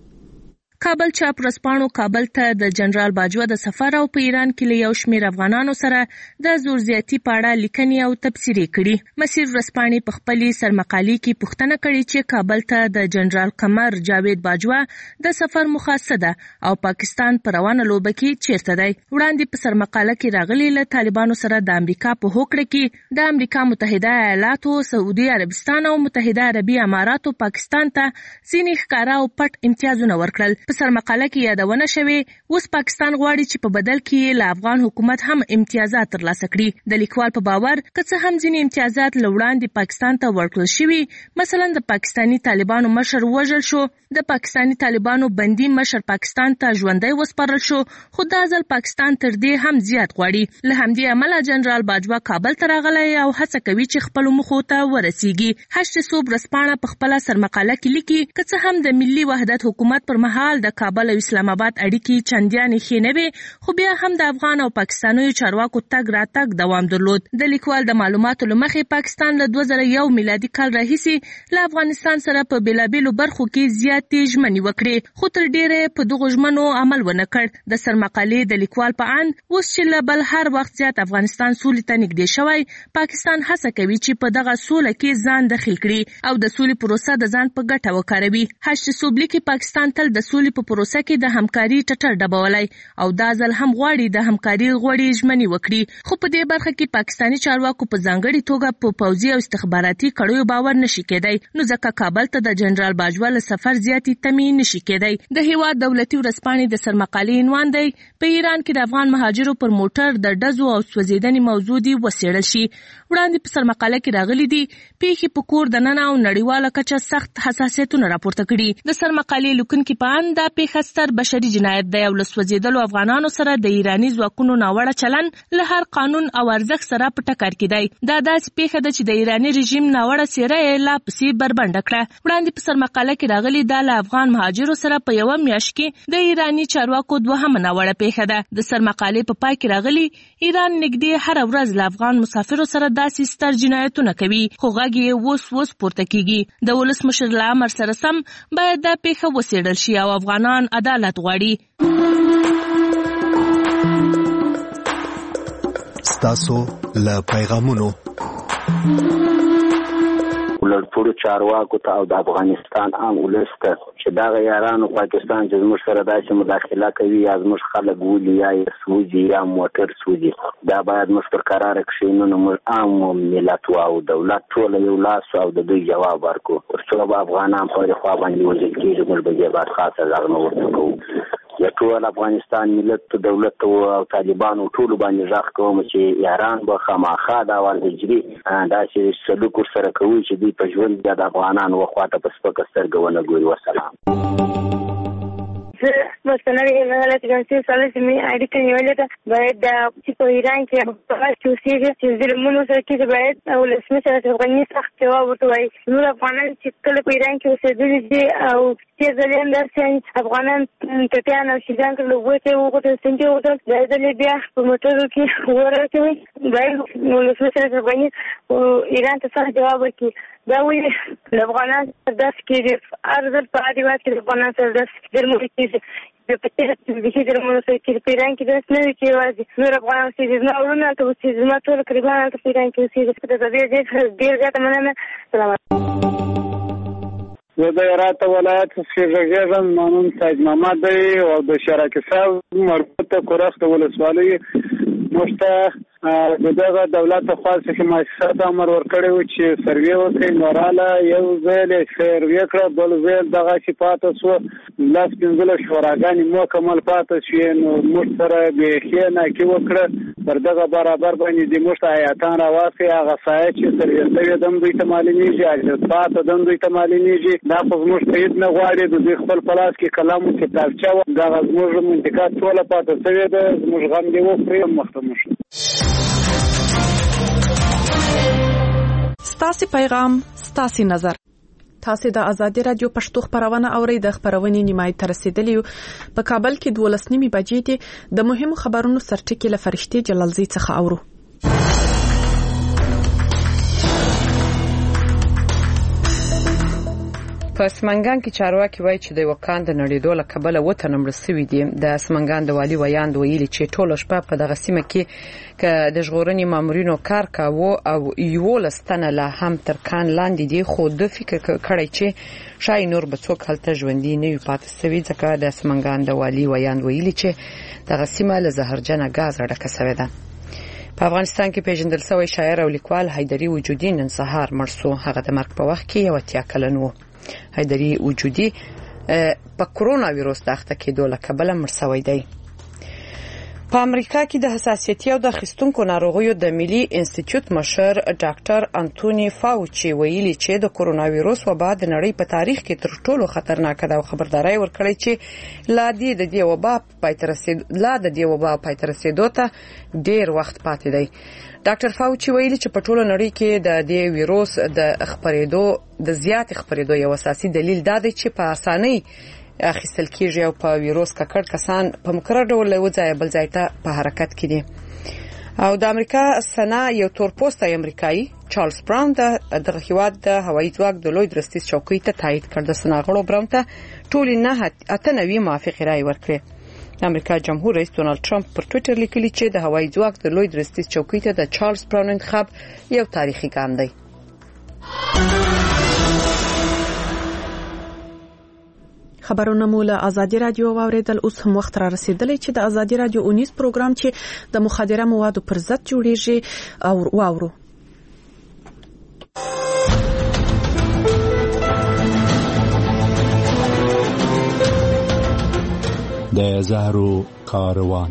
کابل چاپ ورځپاڼو کابل ته د جنرال باجوه د سفر او په ایران کې له یو شمېر افغانانو سره د زور زیاتی په اړه لیکنې او تبصرې کړي. مسیر ورځپاڼې په خپلې سرمقالې کې پوښتنه کړې چې کابل ته د جنرال قمر جاوید باجوه د سفر موخه څه ده او پاکستان په روانه لوبه کې چیرته دی. وړاندې په سرمقاله کې راغلي له طالبانو سره د امریکا په هوکړه کې د امریکا متحده ایالاتو، سعودي عربستان او متحده عربي اماراتو پاکستان ته ځینې ښکاره او پټ امتیازونه ورکړل. په سرمقاله کې یادونه شوې اوس پاکستان غواړي چې په بدل کې له افغان حکومت هم امتیازات ترلاسه کړي. د لیکوال په باور که څه هم ځینې امتیازات له وړاندې پاکستان ته ورکړل شوي، مثلا د پاکستاني طالبانو مشر وژل شو، د پاکستاني طالبانو بندي مشر پاکستان ته ژوندی وسپارل شو، خو دا ځل پاکستان تر دې هم زیات غواړي. له همدې امله جنرال باجوه کابل ته راغلی او هڅه کوي چې خپلو موخو ته ورسیږي. هشت صوب ورځپاڼه په خپله سرمقاله کې لیکي که څه هم د ملي وحدت حکومت پر مهال د کابل او اسلام آباد اړیکې چندانې ښې نه وې، خو بیا هم د افغان او پاکستانیو چارواکو تګ راتګ دوام درلود. د لیکوال د معلوماتو له مخې پاکستان له دوه زره یو میلادي کال راهیسې له افغانستان سره په بېلابېلو برخو کې زیاتې ژمنې وکړې، خو تر ډېره په دغو ژمنو عمل ونه کړ. د سرمقالې د لیکوال په اند اوس چې له بل هر وخت زیات افغانستان سولې ته نږدې شوی، پاکستان هڅه کوي چې په دغه سوله کې ځان دخیل کړي او د سولې پروسه د ځان په ګټه وکاروي. هشت صوب لیکي پاکستان تل د سولې په پروسه کې د همکاري ټټر ډبولی او دا ځل هم غواړي د همکاري غوړې ژمنې وکړي، خو په دې برخه کې پاکستاني چارواکو په ځانګړې توګه په پوځي او استخباراتي کړیو باور نشي کېدی، نو ځکه کابل ته د جنرال باجوه له سفر زیاتې تمې نشي کېدی. د هیواد دولتي ورځپاڼې د سرمقالې عنوان دی په ایران کې د افغان مهاجرو پر موټر د ډزو او سوځېدنې موضوع دي وڅېړل شي. وړاندې په سرمقاله کې راغلي دي پیښې په کور دننه او نړیواله کچه سخت حساسیتونه راپورته کړي. د سرمقالې لیکونکي په اند دا پیښه ستر بشري جنایت دی او له سوځېدلو افغانانو سره د ایراني ځواکونو ناوړه چلن له هر قانون او ارزښت سره په ټکر کې دی. دا داسې پیښه ده چې د ایراني رژیم ناوړه څېره یې لا پسې بربنډه کړه. وړاندې په سرمقاله کې راغلي دا له افغان مهاجرو سره په یوه میاشت کې د ایراني چارواکو دوهمه ناوړه پیښه ده. د سرمقالې په پای کې راغلي ایران نږدې هره ورځ له افغان مسافرو سره داسې ستر جنایتونه کوي، خو غږ یې اوس اوس پورته کیږي. د ولسمشر له امر سره سم باید دا پیښه وڅېړل شي او افغانان عدالت غواړي. ستاسو له پیغامونو ولرپورو چارواکو ته او د افغانستان عام ولس ته چې دغه یارانو پاکستان چې زموږ سره داسې مداخله کوي یا زموږ خلک ولي یا یې سوځي یا موټر سوځي، دا باید موږ پر قراره کښېنو، نو موږ عام ملت او دولت ټوله یو لاس او د دوی جواب ورکړو، تر څو به افغانان په دې خوا باندې وژل کېږي، موږ به دې بعد خاصه غږ نه ورته کوو. یا ټول افغانستان ملت دولت او طالبانو ټول باندې ځخ کوم چې یاران به خامخا دا ورځي دا چې سلوک سره کوي چې دوی په ژوند د افغانانو خواته په سپکه سترګه ونه ګوري. وسلام. مستند ملت جنسي ثالث می اړیکه نیولې ده باید د چې په ایران کې هغه چې اوسېږي چې ظلمونو سره کې باید او لسمه سره افغاني سخت جواب ورته وایي نور افغانان چې کله په ایران کې اوسېدلي دي او چې ځلین درسي افغانان ټټیان او شیدان کله وته وګورئ څنګه وته د دې بیا په موټرو کې ورته باید نو لسمه سره افغاني ایران ته سخت جواب ورکړي دا وایي د افغانان داس کې ارزل په اړیوات کې د افغانان سره داس درمو کې د پټه د دې درمو سره کې پیران کې داس نه کې واځي نور افغانان چې نه ورونه ته چې زما ټول کریبان ته پیران کې چې د دې ډېر ډېر ځات مننه سلام زه د هرات ولایت څخه مانون سید محمد او د شراکه صاحب مربوطه کورخت ولسوالۍ مشته دغه دولت خاصه کې مؤسسات امر ورکړی و چې سروې وکړي نوراله یو ځل سروې کړ بل ځل دغه چې پاتې سو لاس پنځله شوراګانې مکمل پاتې شي نو موږ سره به خیانه کې وکړه پر دغه برابر باندې د موږ آیاتان راوځي هغه سایه چې سروې ته دم دوی ته معلومیږي چې پاتې دم دوی ته معلومیږي دا خو موږ ته نه غواړي د خپل پلاس کې کلام کې تاوچا دغه موږ منطقه ټوله پاتې شوی ده موږ غم دی وکړي مختمش ستاسو پیغام ستاسو نظر تاسو د ازادي رادیو پښتو خبرونه اورئ د خبرونې نیمای تر رسیدلی په کابل کې دولس نیمه بجې دي د مهمو خبرونو سرټکی له فرشتي جلالزی څخه اورو په سمنګان کې چارواکي وایي چې د وکاند نړیدو له کبله وته نمبر سوي دي د سمنګان د والی ویاند ویلي چې ټول شپه په دغه سیمه کې ک د ژغورنې مامورینو کار کاوه او یو لستنه له هم تر کان لاندې دي خو د فکر کړی چې شای نور به څوک هلته ژوندۍ نه وي پاتې سوي ځکه د سمنګان د والی ویاند ویلي چې دغه سیمه له زهرجنه غاز ډکه شوې ده په افغانستان کې پیژندل شوی شاعر او لیکوال حیدري وجودي نن سهار مرسو هغه د مرګ په وخت کې یو اتیا کلن و حیدري وجودي په کرونا وایروس د اخته کېدو له کبله مړ شوی دی په امریکا کې د حساسیتي او د خستونکو ناروغیو د ملي انسټیټیوټ مشر ډاکټر انټونی فاوچي ویلي چې د کرونا وایروس وبا د نړۍ په تاریخ کې تر ټولو خطرناک ده او خبرداري ورکړي چې لا دې د دې وبا پای تر رسید لا د دې وبا پای تر رسیدو ته ډیر وخت پاتې دی ډاکټر فاوچي ویلي چې په ټولو نړۍ کې د دې وایروس د خبرېدو د زیات خبرېدو یو اساسي دلیل دا دی چې په اسانۍ اخیستل کېږي او په وایروس ککړ کسان په مقرر ډول له ځای بل ځای ته په حرکت کې دي او د امریکا سنا یو تور پوسټ امریکایي چارلز براون د هیواد د هوایي ځواک د لوی درستیز چوکۍ ته تایید کړ د سناغړو براون ته ټول نه اته نوي موافقه رائے ورکړه د امریکا جمهور رئیس ډونالد ټرمپ پر ټوئیټر لیکلی چې د هوایي ځواک د لوی درستیز چوکۍ ته د چارلز براون انتخاب یو تاریخي ګام دی خبرونه مو له ازادي رادیو واوریدل اوس هم وخت را رسیدلی چې د ازادي رادیو اونیس پروګرام چې د مخدره موادو پر ضد جوړیږي او واورو د زهرو کاروان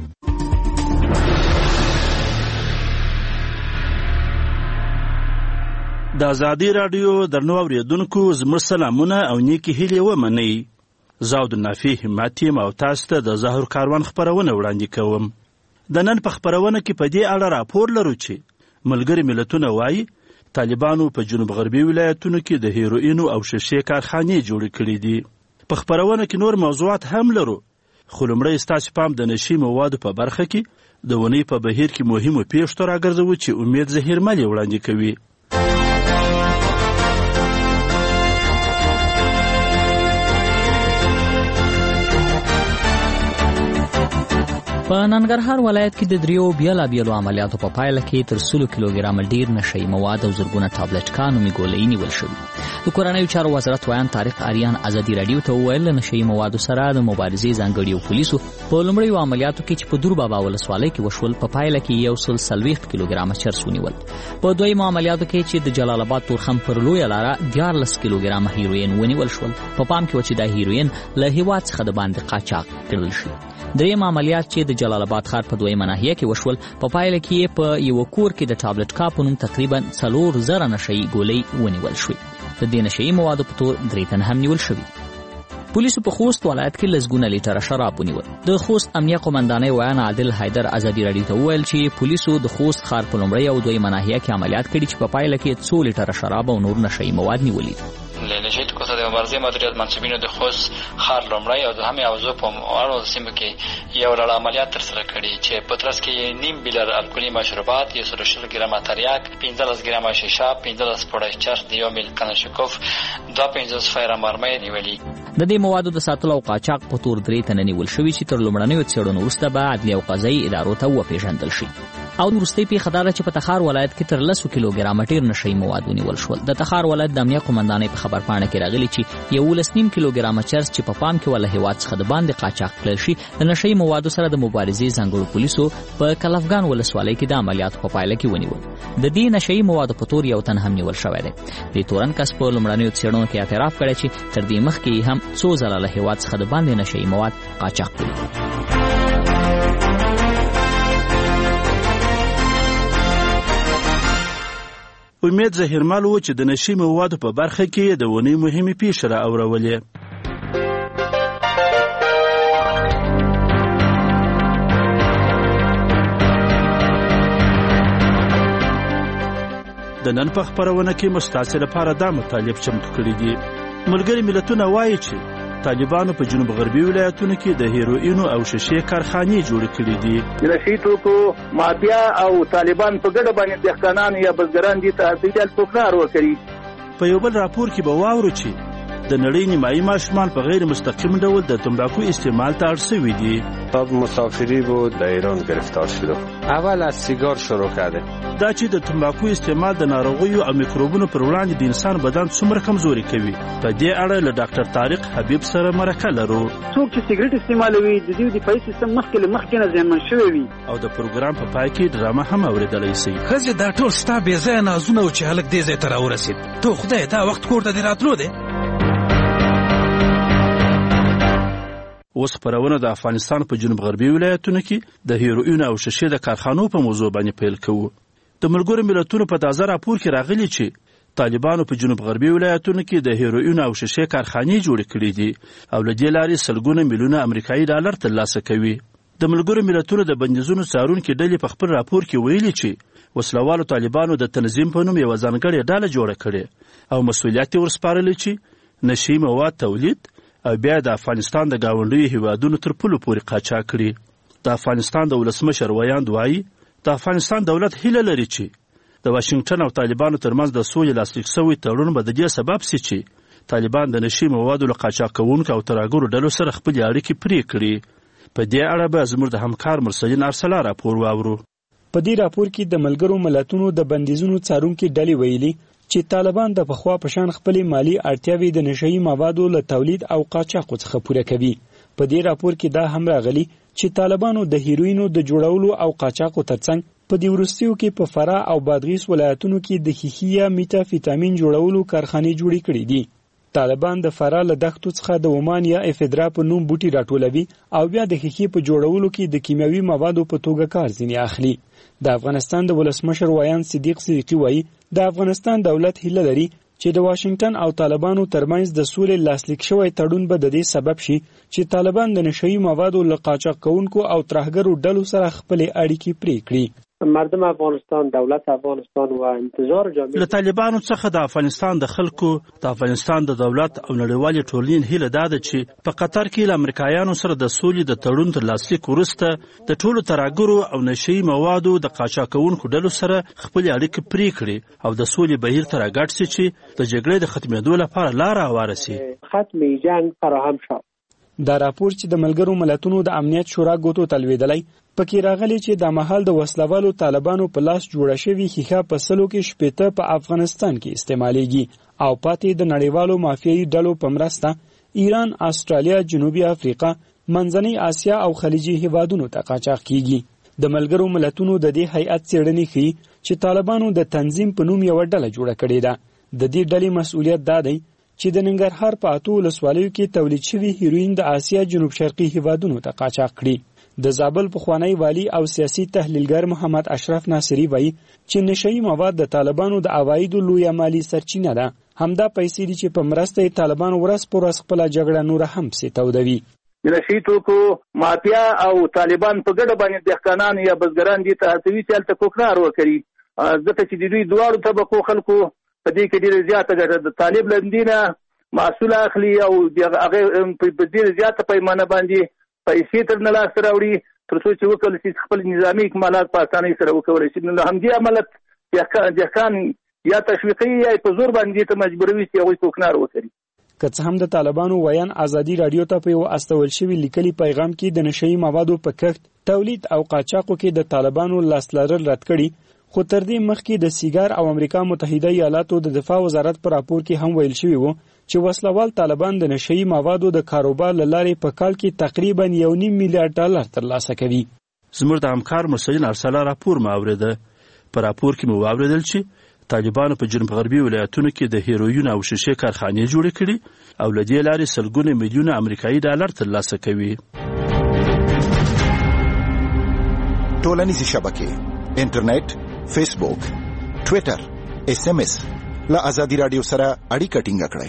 د ازادي رادیو درنو اوریدونکو زموږ سلامونه او نیکی هیلې ومنئ زاود النافی همتیم او تاسو ته د زهر کاروان خبرونه وړاندې کوم د نن په خبرونه کې په دې اړه راپور لرو چې ملګری ملتونه وایي طالبانو په جنوب غربي ولایتونو کې د هیروئین او شیشې کارخانې جوړې کړې دي په خبرونه کې نور موضوعات هم لرو خو لومړی ستاسو پام د نشي موادو په برخه کې د ونې په بهیر کې مهمو پیښو راګرځو چې امید زهرمل وړاندې کوي په ننګرهار ولایت کې د دریو بیلا بیلو عملیاتو په پایله کې تر سلو کیلوګرام ډیر نشئی مواد او زرګونه ټابلټکان میګولې نیول شوي د کورنیو چارو وزارت ویان طارق آریان ازادي رادیو ته ویل نشئی موادو سره د مبارزې ځانګړي پولیسو په لومړیو عملیاتو کې چې په دور بابا ولسوالۍ کې وشول په پایله کې یو سل څلوېښت کیلوګرام چرس ونیول په دویمو عملیاتو کې چې د جلال آباد تورخم پر لویه لاره دیارلس کیلوګرام هیروین ونیول شول په پام کې و چې د هیروین له هیواد څخه د باندې قاچاق کړل شي دریم عملیات چې د جلال آباد ښار په دویمه ناحیه کې وشول په پایله کې په یو کور کې د ټابلټ کا په نوم تقریبا څلور زره نشئی ګولۍ ونیول شوې د دې نشئی موادو په تور درې تن هم نیول شوي پولیسو په خوست ولایت کې لسګونه لیټره شراب ونیول. د خوست امنیه قومندانۍ ویان عادل حیدر ازادي راډیو ته وویل چې پولیسو د خوست ښار په لومړۍ او دویمه ناحیه کې عملیات کړي چې په پایله کې څو لیټره شراب او نور نشهیي مواد نیولي دي. له نشهیي توکو د مبارزې مدیریت منصبینو د خوست ښار لومړی او دوهمې حوزو په اړو سیمو کې یو لړ عملیات ترسره کړي چې په ترڅ کې نیم بیلر الکولي مشروبات، یو سل شل ګرامه تریاک، پنځلس ګرامه شیشه، پنځلس پوړی چرس، د یو میل کلاشینکوف، دوه پنځوس فایره مرمۍ نیولي. د دې موادو د ساتلو او قاچاق په تور درې تنه نیول شوي چې تر لومړنیو څېړنو وروسته به عدلي او قضایي ادارو ته وپېژندل شي. او وروستۍ پیښه دا ده چې په تخار ولایت کې تر لسو کیلوګرامه ډېر نشهیي مواد ونیول شول. د تخار ولایت د امنیه قومندانۍ په خبرپاڼه کې راغلي چې یولس نیم کیلوګرامه چرس چې په پام کې ولا هیواد څخه د باندې قاچاق کړل شي د نشهیي موادو سره د مبارزې ځانګړو پولیسو په کلفګان ولسوالۍ کې د عملیاتو په پایله کې ونیول. د دې نشهیي موادو په تور یو تن هم نیول شوی دی. د تورن کس په لومړنیو څېړنو کې اعتراف کړی چې تر دې مخکې هم څو ځله له هیواد څخه د باندې نشهیي مواد قاچاق کړي. امید زهرمل و چې د نشهیي موادو په برخه کې د ونې مهمې پیښې را اورولې. د نن په خپرونه کې مستاسې لپاره دا مطالب چمتو کړي دي. ملګري ملتونه وایي چې طالبانو په جنوب غربي ولایتونو کې د هیروینو او شیشې کارخانې جوړې کړې دي. د نشهیي توکو مافیا او طالبان په ګډه باندې دهقانان یا بزګران دي ته ارتجال پوکار وکړي. په یو بل راپور کې به واورو چې د نړۍ نیمایي ماشومان په غیر مستقیم ډول د تنباکو استعمال ته اړ شوي دي. مسافری بود در ایران گرفتار شده. اول از سیگار شروع کرده. دا چې د تنباکو استعمال د ناروغیو او میکروبونو پر وړاندې د انسان بدن څومره کمزوري کوي. په دې اړه له ډاکټر طارق حبیب سره مرکه لرو. څوک چې سیګریټ استعمالوي د دې دفاعي سیستم مخکې له مخکې نه زیانمن شوی وي. او د پروګرام په پای کې ډرامه هم اوریدلی شئ. ښځې دا ټول ستا بې ځایه نازونه و چې هلک دې ځای ته راورسېد. تو خدای دا وخت کور ته دې راتلو دی. اوس خپرونه د افغانستان په جنوب غربي ولایتونو کې د هیروین او شیشې د کارخانو په موضوع باندې پیل کوو. د ملګرو ملتونو په تازه راپور کې راغلي چې طالبانو په جنوب غربي ولایتونو کې د هیروین او شیشې کارخانې جوړې کړې دي او له دې لارې سلګونه میلیونه امریکایي ډالر ترلاسه کوي. د ملګرو ملتونو د بندیزونو څارونکي ډلې په خپل راپور کې ویلي چې وسلوالو طالبانو د تنظیم په نوم یوه ځانګړې ډله جوړه کړې او مسؤلیت یې ورسپارلی چې نشهیي مواد تولید او بیا د افغانستان د ګاونډیو هیوادونو تر پولو پورې قاچاق کړي. د افغانستان د ولسمشر ویاند وایي د افغانستان دولت هیله لري چې د واشنګټن او طالبانو ترمنځ د سولې لاسلیک شوی تړون به د دې سبب سي چې طالبان د نشهیي موادو له قاچاق کوونکو او ترهګرو ډلو سره خپلې اړیکې پرې کړي. په دې اړه به زموږ د همکار مرسلین ارسلا راپور واورو. په دې راپور کې د ملګرو ملتونو د بندیزونو څارونکي ډلې ویلي چې طالبان د پخوا په شان خپلې مالی اړتیاوې د نشهیي موادو له تولید او قاچاقو څخه پوره کوي. په دې راپور کې دا هم راغلي چې طالبانو د هیروینو د جوړولو او قاچاقو ترڅنګ په دې وروستیو کې په فراه او بادغیس ولایتونو کې د ښیښې یا میتافیتامین جوړولو کارخانې جوړې کړې دي. طالبان د فراه له دښتو څخه د ومان یا افیدرا په نوم بوټي راټولوي او بیا د ښیښې په جوړولو کې د کیمیاوي موادو په توګه کار ځینې اخلي. د افغانستان د ولسمشر ویان صدیق صدیقي وایي د افغانستان دولت هیله لري چې د واشنګټن او طالبانو ترمنځ د سولې لاسلیک شوی تړون به د دې سبب شي چې طالبان د نشهیي موادو له قاچاق کوونکو او ترهګرو ډلو سره خپلې اړیکې پرې کړي. مردم افغانستان، دولت افغانستان و انتظار جامعه له طالبانو څخه د افغانستان د خلکو، د افغانستان د دولت او نړیوالې ټولنې هیله دا ده چې په قطر کې له امریکایانو سره د سولې د تړون تر لاسلیک وروسته د ټولو ترهګرو او نشهیي موادو د قاچاق کوونکو ډلو سره خپلې اړیکې پرې کړي او د سولې بهیر ته راګډ شي چې د جګړې د ختمېدو لپاره لاره هواره شي. ختم جنگ فراهم شو. دا راپور چې د ملګرو ملتونو د امنیت شورا ګوتو تلویدلی پکې راغلی چې د مهال د وسلوالو طالبانو په لاس جوړه شوې ښیښه په سلو کې شپېته په افغانستان کې استعمالیږي او پاتې د نړیوالو مافیایي ډلو په مرسته ایران، استرالیا، جنوبي افریقا، منځنۍ اسیا او خلیجي هیوادونو ته قاچاق کیږي. د ملګرو ملتونو د دې هیئت څېړنې ښیي چې طالبانو د تنظیم په نوم یوه ډله جوړه کړې ده. د دې ډلې مسؤلیت دا دی چې د ننګرهار په اتو ولسوالیو کې تولید شوي هیروین د اسیا جنوب شرقي هیوادونو ته قاچاق کړي. د زابل پخوانی والی او سیاسي تحلیلګر محمد اشرف ناصری وایي چې نشهیي مواد د طالبانو د عوایدو لویه مالی سرچینه ده همدا پیسې دي چې په مرسته طالبان ورځ پر ورځ خپل جګړه نور هم سیتودوي. د نشي توکو مافیا او طالبان په ګډه باندې دهقانان یا بزګران دي ته هڅوي چې هلته کوکنار وکړي، ځکه چې د دوی دواړو طبقو خلکو په دې کې ډېره زیاته ګټه د طالب له دې نه محصول اخلي او هغه په ډېره زیاته پیمانه باندې پیسې تر نه لاسته راوړي تر څو چې وکړي چې خپل نظامي اکمالات په اسانۍ سره وکړي شي. نو همدې عمل دهقان یا تشویقي یا په زور باندې ته مجبوروي چې هغوی کوکنار وکړي. که څه هم د طالبانو ویان ازادي رادیو ته په یو استول شوی لیکلي پیغام کې د نشئی موادو په کښت، تولید او قاچاقو کې د طالبانو لاس لرل رد کړي، خو تر دې مخکې د سیګار او امریکا متحده ایالاتو د دفاع وزارت پر راپور کې هم ویل شوی وو چې وسلوال طالبان د نشئی موادو د کاروبار لارې په کال کې تقریبا یو نیم میلیارډ ډالر ترلاسه کوي. زموږ د همکار مسجد ارسلا راپور ما اوریده. په راپور کې مو واوریدل چې طالبانو په جنوب غربي ولایتونو کې د هیروین او شیشې کارخانې جوړې کړي او له دې لارې سلګونه میلیونه امریکایي ډالر ترلاسه کوي. ټولنیزې شبکې، انټرنیټ، فیسبوک، ټویټر، ایس ایم ایس له ازادي رادیو سره اړیکه ټینګه کړئ.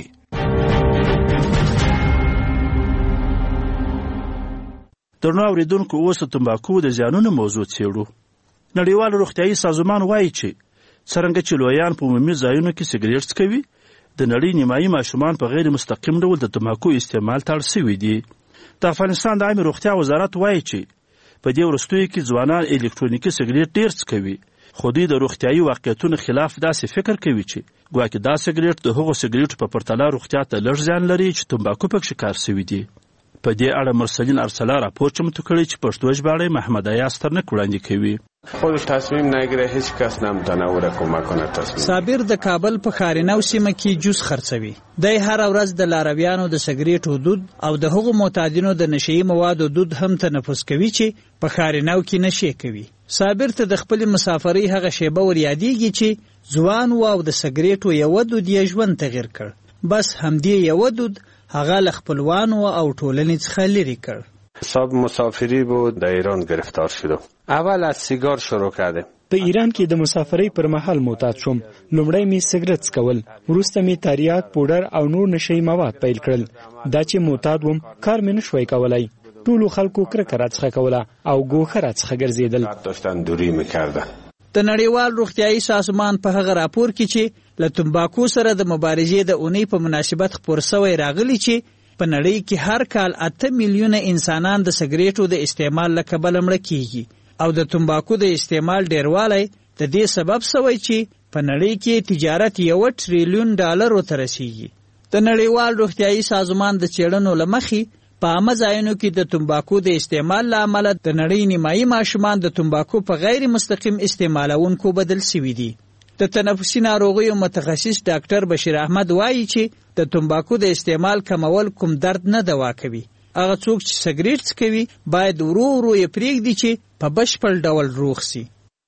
درنو اوریدونکو، اوس د تمباکو د زیانونو موضوع څېړو. نړیوال روغتیايي سازمان وایي چې څرنګه چې لویان په عمومي ځایونو کې سګریټ څکوي، د نړۍ نیمایي ماشومان په غیر مستقیم ډول د تمباکو استعمال ته اړ سوي دي. د افغانستان د عامې روغتیا وزارت وایي چې په دې وروستیو کې ځوانان الکترونیکي سګریټ ډېر څکوي، خو دوی د روغتیايي واقعیتونو خلاف داسې فکر کوي چې ګواکې دا سګریټ د هغو سګریټو په پرتله روغتیا ته لږ زیان لري چې تمباکو پکې کار سوي دي. په دې اړه مرسلین ارسلا راپور چمتو کړی چې پښتو ژباړه محمد ایاز ترنک وړاندې کوي. خودش تصمیم نگیره، هیچ کس نمیتونه او را کمک کنه تصمیم. صابر د کابل په خارنو سیمه کې جوس خرڅوي. د هر ورځ د لارویانو د سګریټو دود او د هغو معتادینو د نشئی موادو دود هم تنفس کوي چې په خارنو کې نشي کوي. صابر ته د خپل مسافرۍ هغه شیبه ور یادېږي چې ځوان و او د سګریټو یو دود یې ژوند تغیر کړ. بس همدې یو دود هغه ل خپلوانو او ټولنې څخه لرې کړ. صاحب مسافری بود، در ایران گرفتار شدم. اول از سیگار شروع کردم. په ایران کې د مسافرۍ پر مهال معتاد شوم. لومړی می سګرټ څکول، وروسته می تریاک، پودر او نور نشئی مواد پیل کړل. دا چې معتاد وم، کار مې نشوای کولای. ټولو خلکو کرکه راڅخه کوله او ګوښه راڅخه ګرځېدل. داشتن دوری میکردن. د نړیوال روغتیايي سازمان په هغه راپور کې چې له تمباکو سره د مبارزې د اونۍ په مناسبت خپور شوی راغلی چې په نړۍ کې هر کال اته میلیونه انسانان د سګریټو د استعمال له کبله مړه کیږي او د تمباکو د استعمال ډیروالی د دې سبب شوی چې په نړۍ کې تجارت یو ټریلیون ډالر ته رسیږي. د نړیوال روغتیايي سازمان د څېړنو له مخې په عامه ځایونو کې د تمباکو د استعمال له امله د نړۍ نیمایي ماشومان د تمباکو په غیر مستقیم استعمالونکو بدل شوي دي. د تنفسي ناروغیو متخصص ډاکټر بشیر احمد وایي چې د تمباکو د استعمال کمول کوم درد نه دوا کوي. هغه څوک چې سګریټ څکوي باید ورو ورو یې پرېږدي چې په بشپړ ډول روغ شي.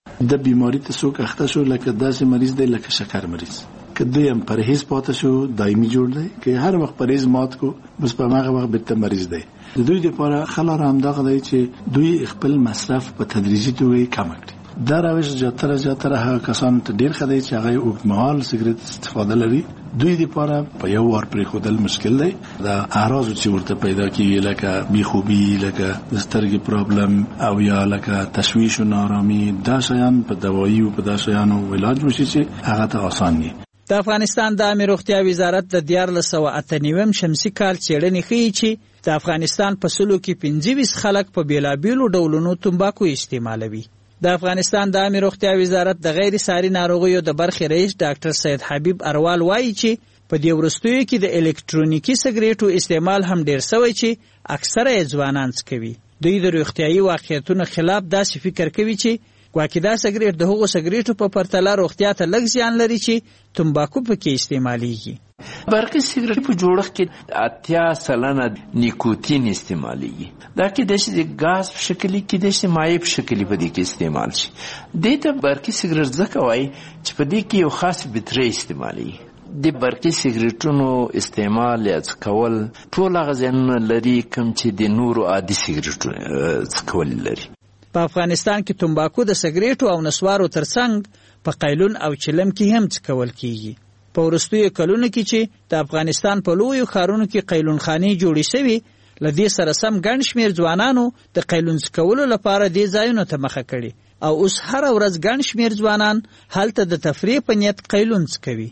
د بیماری ته څوک اخته شو لکه داسې مریض دی لکه شکر مریض، که دوی هم پرهیز پاتې شو دایمي جوړ دی، که هر وخت پرهیز مات کو بس په هغه وخت بهتر مریض دی. د دوی لپاره خلار همدغه دی چې دوی خپل مصرف په تدریجي توګه کم کړي. دا روش زیاتره زیاتره هغه کسان ته ډیر ښه دی چې هغه اوږدمهال سګریټ استفاده لري. دوی لپاره په یو وار پرېښودل مشکل دی. دا اعراض چې ورته پیدا کیږي لکه بیخوبي، لکه د سترګې پرابلم او یا لکه تشویش و نارامي، دا شیان په دوایي او په دا شیانو علاج وشي چې هغه ته آسان دي. د افغانستان د عامې روغتیا وزارت د دیارلس سوه اته نویم شمسي کال څېړنې ښیي چې د افغانستان په سلو کې پنځه ویشت خلک په بېلابېلو ډولونو تمباکو استعمالوي. د افغانستان د عامې روغتیا وزارت د غیر ساري ناروغیو د برخې رئیس ډاکټر سید حبیب اروال وایي چې په دې وروستیو کې د الکترونیکي سګریټو استعمال هم ډیر شوی چې اکثره یې ځوانان څکوي. دوی د روغتیايي واقعیتونو خلاف داسې فکر کوي چې ګواکې دا سګریټ د هغو سګریټو په پرتله روغتیا ته لږ زیان لري چې تمباکو پکې استعمالیږي. برقي سګریټ په جوړښت کې اتیا سلنه نیکوتین استعمالیږي. دا کېدای شي د ګاز په شکل کې کېدای شي مایع په شکل په دې کې استعمال شي. دې ته برقي سګریټ ځکه وایي چې په دې کې یو خاص بطرۍ استعمالیږي. د برقي سګریټونو استعمال یا څکول ټول هغه زیانونه لري کوم چې د نورو عادي سګریټونو څکول لري. په افغانستان کې تمباکو د سګریټو او نسوارو ترڅنګ په قیلون او چلم کې هم څکول کیږي. په وروستیو کلونو کې چې د افغانستان په لویو ښارونو کې قیلونخانې جوړې شوي، له دې سره سم ګڼ شمېر ځوانانو د قیلون څکولو لپاره دې ځایونو ته مخه کړې او اوس هره ورځ ګڼ شمېر ځوانان هلته د تفریح په نیت قیلون څکوي.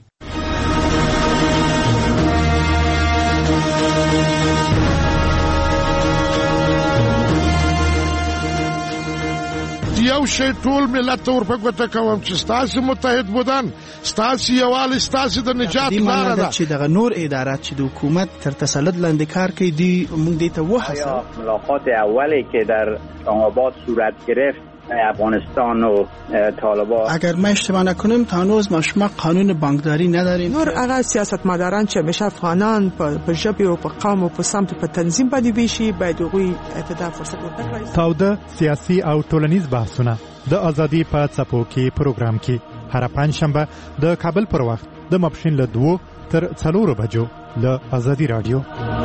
یو شی ټول ملت ته ورپګوته کوم چې ستاسو متحد بودن، ستاسو یووالی، ستاسو د نجات لاره ده. چې دغه نور ادارات چې د حکومت تر تسلط لاندې کار کوي دی موږ دې ته وهڅوو. ملاقات اولی که در اسلام‌آباد صورت گرفت افغانستان و طالبان، اگر ما اشتباه نکنیم تا هنوز ما شما قانون بانکداری نداریم. نور هغه سیاستمداران چې همیشه افغانان په ژبه او په قوم او په سمت په تنظیم باندې بيشي باید هغوی ابتدا فرصت ورکړي. تاوده سیاسي او ټولنیز بحثونه د ازادي په څپو کې پروګرام کې هر پنځشنبه د کابل پر وخت د ماپښین له دوه تر څلورو بجو له ازادي رادیو.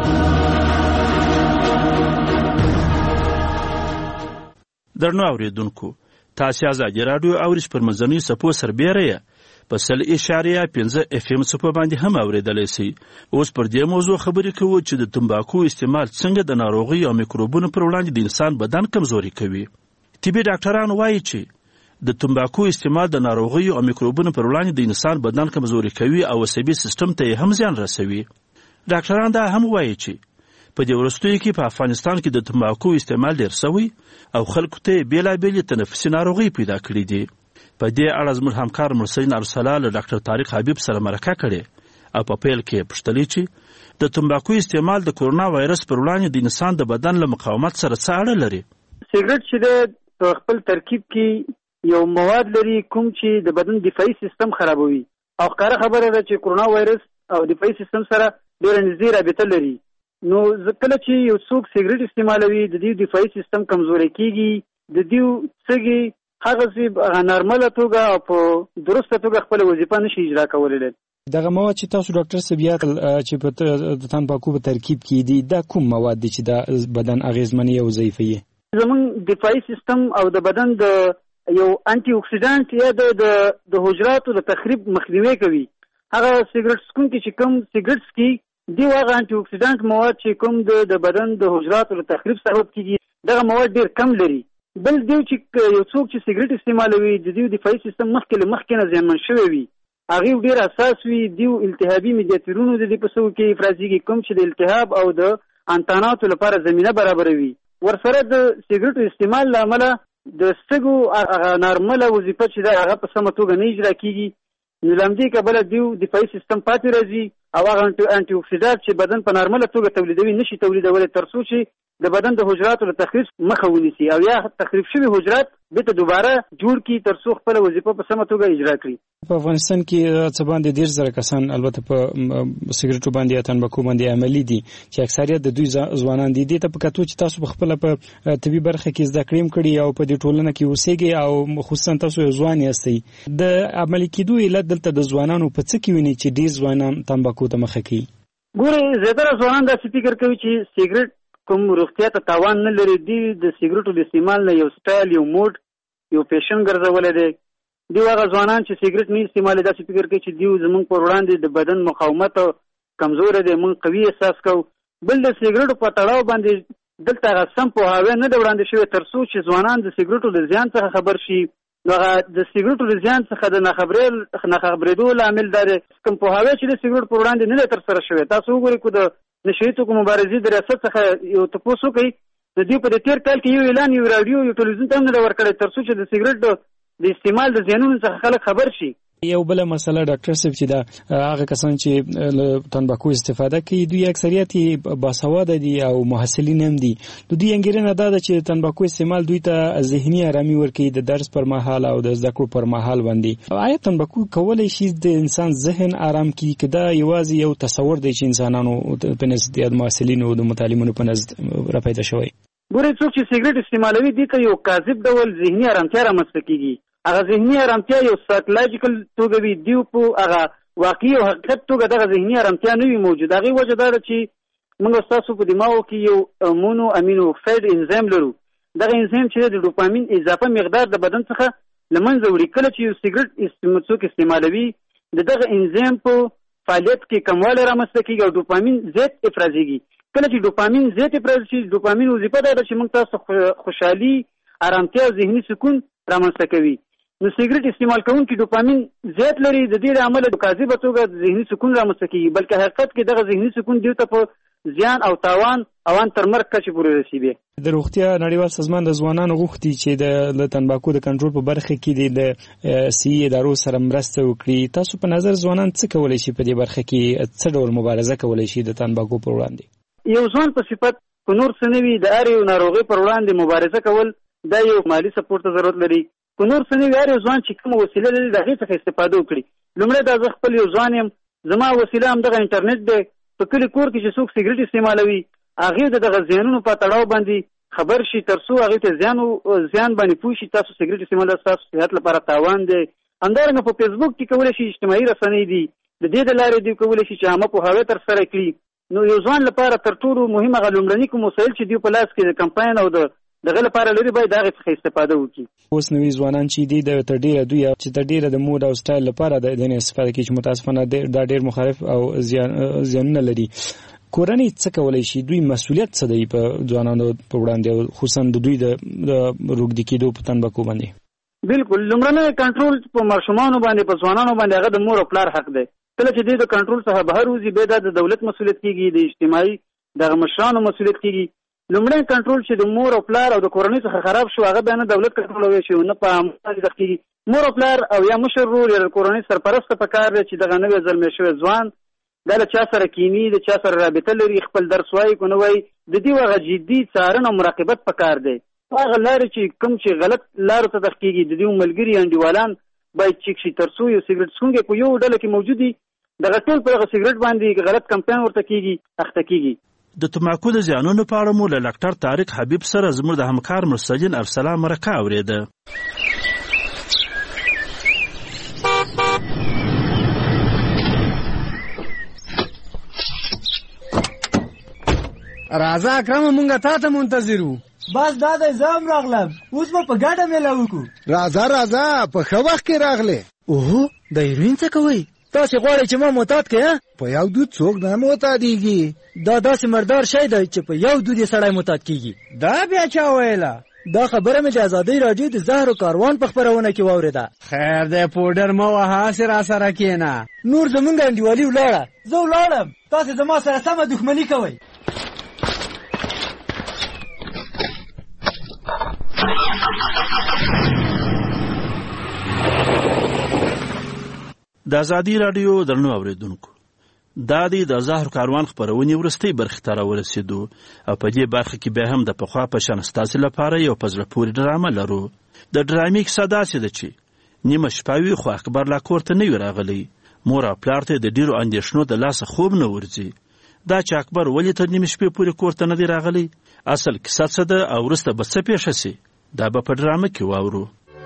درنو اوریدونکو، تاسو ازادي رادیو اورئ پر مزنی سپو سربېره په سل اشاریه پنځه اف ام سپو باندې هم اوریدلای شئ. اوس پر دې موضوع خبرې کوو چې د تمباکو استعمال څنګه د ناروغي او میکروبونو پر وړاندې د انسان بدن کمزوري کوي. طبي ډاکټران وایي چې د تمباکو استعمال د ناروغي او میکروبونو پر وړاندې د انسان بدن کمزوري کوي او عصبي سیستم ته هم زیان رسوي. ډاکټران دا هم وایي چې په دې وروستیو کې په افغانستان کې د تمباکو استعمال ډېر شوی او خلکو ته بېلابېلې تنفسي ناروغۍ پیدا کړي دي. په دې اړه زموږ همکار مرسلین ارسلا له ډاکټر طارق حبیب سره مرکه کړې او په پیل کې پوښتلې چې د تمباکو استعمال د کورونا وایرس پر وړاندې د انسان د بدن له مقاومت سره څه اړه لري. سیګریټ چې د خپل ترکیب کې یو مواد لري کوم چې د بدن دفاعي سیستم خرابوي او ښکاره خبره ده چې کورونا وایرس او دفاعي سیستم سره ډېره نږدې رابطه لري. نو کله چې یو څوک سیګریټ استعمالوي د دې دفاعي سیستم کمزوري کیږي، د دې سږي هغه چې نارمله توګه او په درسته توګه خپل وظیفه نشي اجرا کولی. دغه مواد چې تاسو ډاکټر سبیات چې په د تمباکو په ترکیب کې دي دا کوم مواد دي چې د بدن اغیزمنې او ضعیفوي؟ زمون دفاعي سیستم او د بدن د یو انټي اکسیډانټ یا د د حجراتو د تخریب مخنیوي کوي. هغه سیګریټ څکونکي چې کوم سیګریټ څکي دی هغه انټي اکسیډانټ مواد چې کوم د د بدن د حجراتو د تخریب سبب کیږي دغه مواد ډیر کم لري. بل دی چې یو څوک چې سیګریټ استعمالوي د دې دفاعي سیستم مخکې له مخکې نه زیانمن شوی وي، هغه ډیر اساس وي دیو التهابي میډیاتورونو د دې په سو کې افرازيږي کوم چې د التهاب او د انتاناتو لپاره زمينه برابروي. ورسره د سیګریټ استعمال لامل د سګو نارمله وظیفه چې دا هغه په سمه توګه نه اجرا کیږي. نو لمدې کبل دیو دفاعي سیستم پاتې راځي او هغه انټي اکسیډانټ چې بدن په نارمله توګه تولیدوي نشي تولیدولی تر څو چې د بدن د حجراتو له تخریب مخه ونیسي او یا تخریب شوي حجرات بیرته دوباره جوړ کړي تر څو خپل وظیفه په سمه توګه اجرا کړي. په افغانستان کې څه باندې ډېر زره کسان البته په سیګریټو باندې یا تمباکو باندې عملي دي چې اکثریت د دوی ځوانان دي. دې ته په کتو چې تاسو په خپله په طبي برخه کې زده کړې کړي او په دې ټولنه کې اوسېږئ او خصوصا تاسو یو ځوان یاستئ، د عملي کېدو علت دلته د ځوانانو په څه کې ویني چې ډېر ځوانان تمباکو ته مخه کوي؟ ګورې زیاتره ځوانان داسې فکر کوي چې سیګریټ کوم روغتیا ته تاوان نه لري. دی د سیګریټو د استعمال نه یو سټایل یو موډ یو پیشن ګرځولی دی. دی هغه ځوانان چې سیګریټ نه استعمالوي داسې فکر کوي چې دیو زموږ پر وړاندې د بدن مقاومت کمزوری دی، موږ قوي احساس کوو. بل د سیګریټو په تړاو باندې دلته هغه سم پوهاوی نه دی وړاندې شوی تر څو چې ځوانان د سیګریټو د زیان څخه خبر شي. نو هغه د سیګریټو د زیان څخه د ناخبرېدو لامل دا دی کوم پوهاوی چې د سیګریټ پر وړاندې نه دی ترسره شوی. تاسو وګورئ که د نشهیي توکو مبارزې د ریاست څخه یو تپوس وکړئ، د دې په د تېر کال کې یو اعلان یو راډیو یو ټلویزیون ته هم نه دی ورکړی تر څو چې د سیګریټ د استعمال د زیانونو څخه خلک خبر شي. یو بل مسله ډاکټر صاحب چې دا هغه کسان چې له تمباکو استفاده کوي دوی اکثریت باسواده دي او محصلین هم دي. د دوی انګیرنه دا ده چې تمباکو استعمال دوی ته ذهني آرامي ورکوي د درس پر مهال او د زده کړو پر مهال باندې. آیا تمباکو کولی شي د انسان ذهن آرام کړي که دا یوازې یو تصور دی چې انسانانو په نزد د محصلینو د متعلمینو په نزد راپیدا شوی؟ ګورئ څوک چې سیګریټ استعمالوي دې ته یو کاذب ډول ذهني آرامتیا رامنځته کېږي. هغه ذهني آرامتیا یو سایکولوژیکل توګه وي، دیو په هغه واقعي او حقیقت توګه دغه ذهني آرامتیا نه وي موجود. هغې وجه دا ده چې موږ ستاسو په دماغو کې یو مونو امینو اکساید انزیم لرو. دغه انزیم چې د ډوپامین اضافه مقدار د بدن څخه له منځه وړي. کله چې یو سیګریټ څوک استعمالوي د دغه انزیم په فعالیت کې کموالی رامنځته کېږي او ډوپامین زیات افرازېږي. کله چې ډوپامین زیات افراز شي، ډوپامین وظیفه دا ده چې موږ تاسو خوشحالي، ارامتیا او ذهني سکون رامنځته کوي. نو سیګریټ استعمال کوونکي ډوپامین زیات لري، د دې له امله د کاذبه توګه ذهني سکون رامنځته کېږي، بلکې حقیقت کې دغه ذهني سکون دوی ته په زیان او تاوان او ان تر مرګ کچې پورې رسیږي. د روغتیا نړیوال سازمان د ځوانانو غوښتي چې د تنباکو د کنټرول په برخه کې د سی ادارو سره مرسته وکړي. تاسو په نظر ځوانان څه کولی شي په دې برخه کې، څه ډول مبارزه کولی شي د تنباکو پر وړاندې؟ یو ځوان په صفت په نور څه نه وي، د هر یو ناروغۍ پر وړاندې مبارزه کول دا یو مالي سپورټ ته ضرورت لري. په نور څه نه وي، هر یو ځوان چې کومه وسیله لري د هغې څخه استفاده وکړي. لومړی دا زه خپل یو ځوان یم، زما وسیله همدغه انټرنیټ دی. په کلي کور کې چې څوک سیګریټ استعمالوي، هغې د دغه زیانونو په تړاو باندې خبر شي، تر څو هغې ته زیان زیان باندې پوه شي تاسو سیګریټ استعمال ستاسو صحت لپاره تاوان دی. همدارنګه په فیسبوک کې کولی شي، اجتماعي رسنۍ دي، د دې د لارې دوی کولی شي چې عامه پوهاوی ترسره کړي. نو یو ځوان لپاره تر ټولو مهم هغه لومړني کوم وسایل چې دوی په لاس کې د کمپاین او د دغه لپاره لري باید هغې څخه استفاده وکړي. اوس نوي ځوانان چې دي د تر ډېره دوی چې تر ډېره د موډ او سټایل لپاره د دې نه استفاده کوي چې متاسفانه دا ډېر مخالف او زیان زیانونه لري. کورنۍ څه کولی شي؟ دوی مسؤلیت څه دی په ځوانانو په وړاندې او خصوصا د دوی د روږدي کېدو په تنباکو باندې؟ بالکل لومړنی کنټرول په ماشومانو باندې، په ځوانانو باندې هغه د مور او پلار حق دی. کله چې دوی د کنټرول څخه بهر وځي، بیا دا د دولت مسؤلیت کېږي، د اجتماعي دغه مشرانو مسؤلیت کېږي. لومړی کنټرول چې د مور او پلار او د کورنۍ څخه خراب شو، هغه بیا نه دولت کنټرولولی شي، نه په عامه باندې کېږي. مور او پلار او یا مشر رول یا د کورنۍ سرپرسته په کار دی چې دغه نوی زلمی شوی ځوان دا له چا سره کیني، د چا سره رابطه لري، خپل درس وایي که نه وایي، د دې هغه جدي څارنه او مراقبت په کار دی. هغه لارې چې کوم چې غلط لارو ته دخ کېږي، د دې ملګري انډیوالان باید چیک شي، تر څو یو سیګریټ څښونکی په یو ډله کې موجود وي، دغه ټول په دغه سیګریټ باندې غلط کمپاین ورته کېږي، اخته کېږي. د تمباکو د زیانونو په اړه مو له ډاکټر طارق حبیب سره زموږ د همکار مرسلین ارسلان مرکه اورېده. راځه اکرم، مونږ تا ته منتظر وو. بس دا د زم راغلم، اوس به په ګډه میله وکړو. راځه راځه، په ښه وخت کې راغلې. اوهو، د هیروین څه کوئ؟ تاسې غواړئ چې ما معتاد کړې؟ په یو دود څوک نه معتادېږي. دا داسې مردار شی دی چې په یو دود یې سړی معتاد کېږي. دا بیا چا ویله؟ دا خبره مې د ازادۍ راډیو د زهرو کاروان په خپرونه کې واورېده. خیر دی، پوډر مه وهه، هسې را سره کښېنه. نور زمونږ انډیوالي ولاړه. زه ولاړم، تاسې زما سره سمه دښمني کوئ. د ازادي راډیو درنو اوریدونکو، دا دی د زهر کاروان خپرونې وروستۍ برخې ته راورسېدو او په دې برخه کې بیا هم د پخوا په شان ستاسې لپاره یو په زړه پورې ډرامه لرو. د ډرامې کیسه داسې ده چې نیمه شپه وي خو اکبر لا کور ته نه وي راغلی. مور او پلار ته د ډېرو اندېښنو د لاسه خوب نه ورځي. دا چې اکبر ولې تر نیمې شپې پورې کور ته نه دی راغلی، اصل کیسه څه ده او وروسته به څه پیښه سي، دا به په ډرامه کې واورو.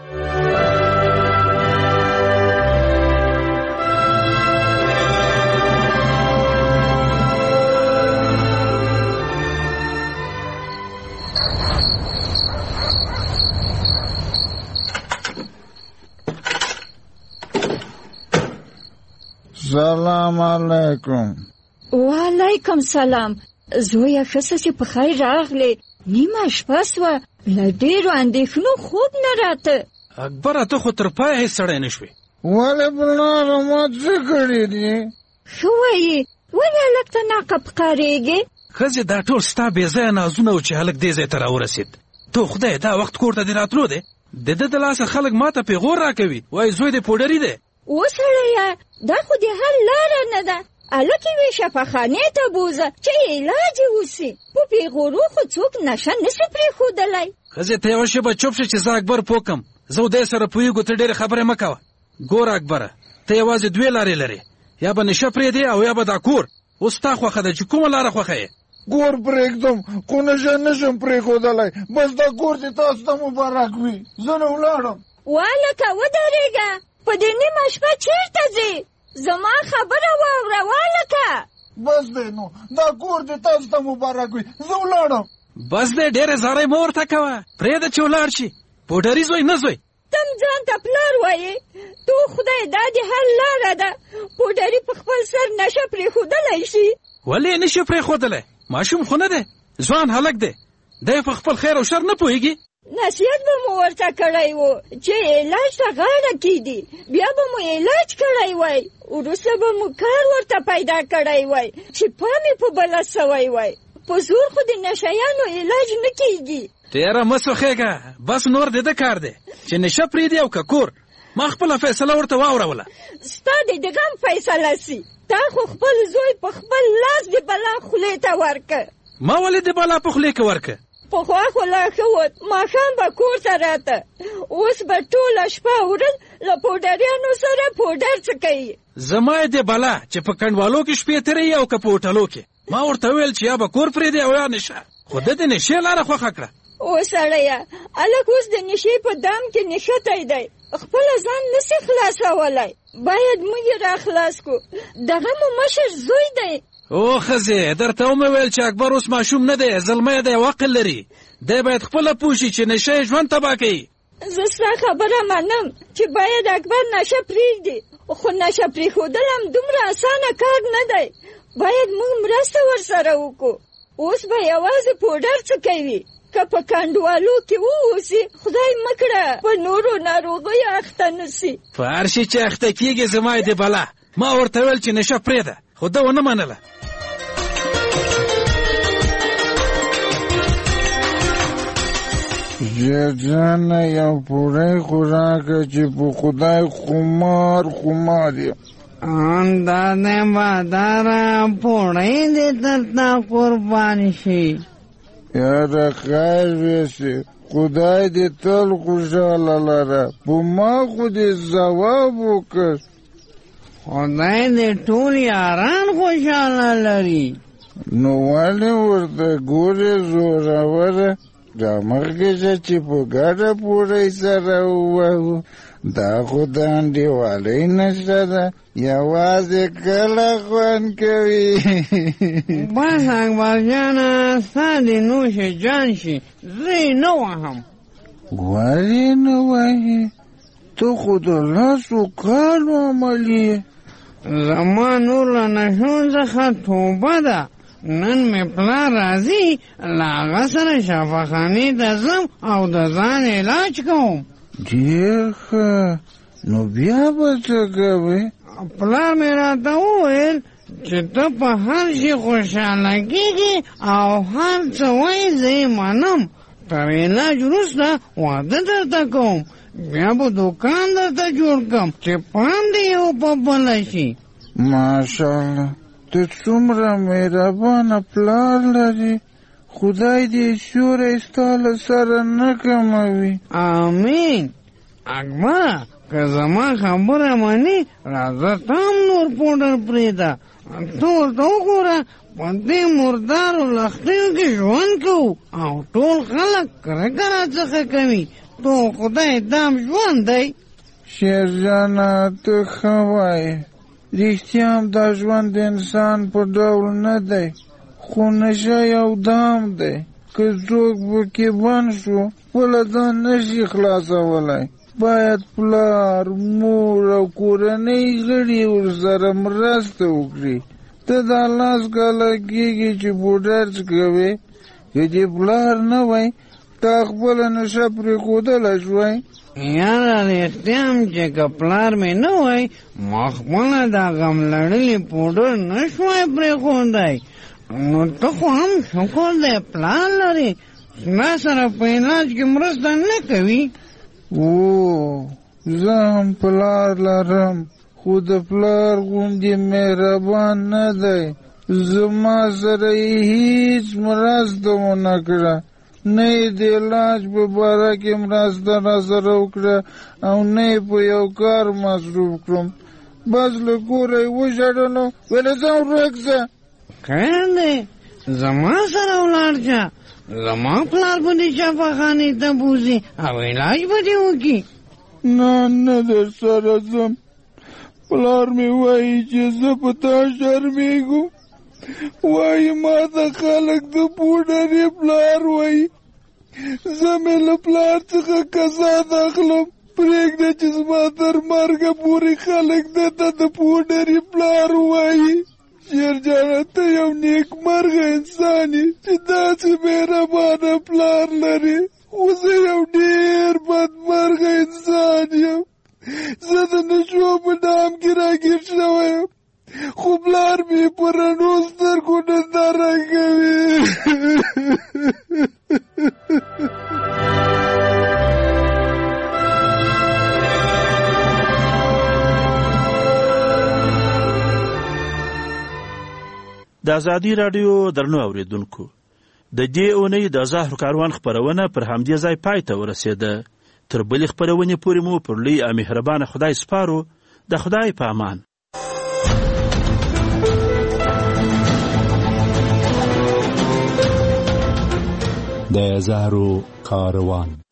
سلام علیکم. وعلیکم سلام. زویا ښه چې په خیر راغلې. نیمه شپه سوه، له ډېرو اندېښنو خوب نه راته. اکبره ته خو تر پایه هېڅ سړی نه شوې. ولې پلاره ما څه کړي دي؟ ښه وایې، ولې هلک ته ناقه ښکارېږې؟ ښځې دا ټول ستا بې ځایه نازونه و چې هلک دې ځای ته راورسېد. ته خدای دا وخت کور ته دې راتلو دی؟ د ده د لاسه خلک ما ته پیغور راکوي، وایي زوی دې پوډري دی. وسړیه، دا خو د حل لاره نه ده. هلک یې شفاخانې ته بوځه چې علاج یې وسي. په پیغورو خو څوک نشه نسي پرېښودلی. ښځې ته یوه شېبه چوپ شه چې زه اکبر پوه کړم. زه و دی سره پوهېږو، ته ډېرې خبرې مه کوه. ګوره اکبره، ته یوازې دوې لارې لرې، یا به نشه پرېږدې او یا به دا کور. اوس ستا خوښه ده چې کومه لاره خوښه یې؟ کور پرېږدم، خو نشه نشم پرېښودلی. بس دا کور چې تاسو ته مبارک وي. زه نه ولاړم. والکه ودرېږه، په دې نیمه شپه چېرته ځې؟ زما خبره واوره والکه. بس دی نو، دا کور دې تاسو ته مبارک وي. زه ولاړم. بس دی، ډېرې زارۍ مه ورته کوه، پرېږده چې ولاړ شي. پوډري زوی نه زوی. تم ځان ته پلار وایې تو خدای دا د حل لاره ده پوډري په خپل سر نشه پرېښودلی شي ولې یې نشي پرېښودلی ماشوم خو نه دی ځوان هلک دی دی په خپل خیر او شر نه پوهېږي نصیحت به مو ورته کړی و چې علاج ته غاړه کیږدي بیا به مو علاج کړی وای وروسته به مو کار ورته پیدا کړی وای چې پام یې په بله سوی وای په زور خو د نشیانو علاج نه کیږي تیاره مه سوخېږه بس نور د ده کار دی چې نشه پرېږدي او که کور ما خپله فیصله ورته واوروله ستا د دغه هم فیصله سي تا خو خپل زوی په خپل لاس د بلا خولې ته ورکه ما ولې د بلا په خولې کې ورکه پخوا خو لا ښه وت ماښام به کور ته راته اوس به ټوله شپه ورځ له پوډریانو سره پوډر څکوي زما یې د بلا چې په کنډوالو کې شپې تېروي او که په هوټلو کې ما ورته وویل چې یا به کور پرېږدي او یا نشه خو ده د نشې لاره خوښه کړه او سړیه هلک اوس د نشې په دام کې نښتی دی خپله ځان نسي خلاصولی باید موږ یې راخلاص کړو دغه مو مشر زوی دی او ښځې درته ومې ویل چې اکبر اوس ماشوم نه دی زلمی دی او عقل لري دی باید خپله پوه شي چې نشه یې ژوند تباه کوي زه ستا خبره منم چې باید اکبر نشه پرېږدي خو نشه پرېښودل هم دومره اسانه کار نه دی باید موږ مرسته ورسره وکړو اوس به یوازې پوډر څکوي که په کنډوالو کې واوسي خدای مکړه په نورو ناروغیو اخته نسي په هر شي چې اخته کېږي زما یې د بلا ما ورته ویل چې نشه پرېږده خو ده ونه منله جانه یو پوړی خو راکړه چې په خدای خمار خمار یم دا دی باداره پوړی دې درته قربان شي یاره خیر ویسي خدای دې تل خوشحاله لره په ما خو دې ځواب وکړ خدای دې ټول یاران خوشحاله لري نو ولې ورته ګورې زوروره دا مخکې شه چې په ګډه پوړی سره ووهو دا خو د انډیوالۍ نشه ده یوازې کله خوند کوي بس اکبر جانه ستا دې نوش جان شي زه یې نه وهم ولې نه وهې ته خو د لسو کالو عملي زما نور له نشو څخه توبه ده نن مې پلار راځي له هغه سره شفاخانې ته ځم او د ځان علاج کوم ډېر ښه نو بیا به څه کوې پلار مې راته وویل چې ته په هر شي خوشحاله کېږې او هر څه وایې زه یې منم تر علاج وروسته واده درته کوم بیا به دوکان درته جوړ کړم چې پام دې یو په بله شي ماشاءالله ته څومره مهربانه پلار لري خدای دې سیوری ستا له سره نه کموي امین اکبره که زما خبره منې راځه ته هم نور پوډر پرېږده ته ورته وګوره په دې مردارو لښتیو کې ژوند کوو او ټول خلک کرکه راڅخه کوي تو خدای دام ژوند دی شیرجانه ته ښه وایې رښتیا هم دا ژوند د انسان په ډول نه دی خو نشه یو دام دی که څوک پکې بند شو خپله ځان نشي خلاصولی باید پلار مور او کورنۍ غړي ورسره مرسته وکړي ته دا لاس کاله کېږي چې پوډر څکوې که دې پلار نه وای تا خپله نشه پرېښودلی شوی یاره رښتیا هم چې که پلار مې نه وای ما خپله دا غم لړلي پوډر نه شوی پرېښودی نو ته خو هم شکر دی پلار لرې زما سره په علاج کې مرسته نه کوي او زه هم پلار لرم خو د پلار غوندې مهربان نه دی زما سره یې هیڅ مرسته ونه کړه نه یې د علاج په باره کې مرسته را سره وکړه او نه یې په یو کار مصروف کړم بس له کوره یې وشړلو ویله ځه ورک ځه خیر دی زما سره ولاړ شه زما پلار به دې شفاخانې ته بوځي او علاج به دې وکړي نه نه در سره ځم پلار مې وایي چې زه په تا شرمېږم وایي ما ته خلک د پوډرې پلار وایي زه مې له پلار څخه کسات اخلم پرېږده چې زما تر مرګه پورې خلک ده ته د پوډري پلار ووایي. شیرجانه ته یو نیکمرغه انسان یې چې داسې مهربانه پلار لرې. خو زه یو ډېر بدمرغه انسان یم. زه د نشو په ډام کې راګیر شوی یم، خو پلار مې په رڼو سترګو ننداره کوي. د ازادي راډیو درنو اوریدونکو، د دې اونۍ د زهر کاروان خپرونه پر همدې ځای پای ته ورسېده. تر بلې خپرونې پورې مو پر لوی او مهربانه خدای سپارو. د خدای په امان. د زهرو کاروان.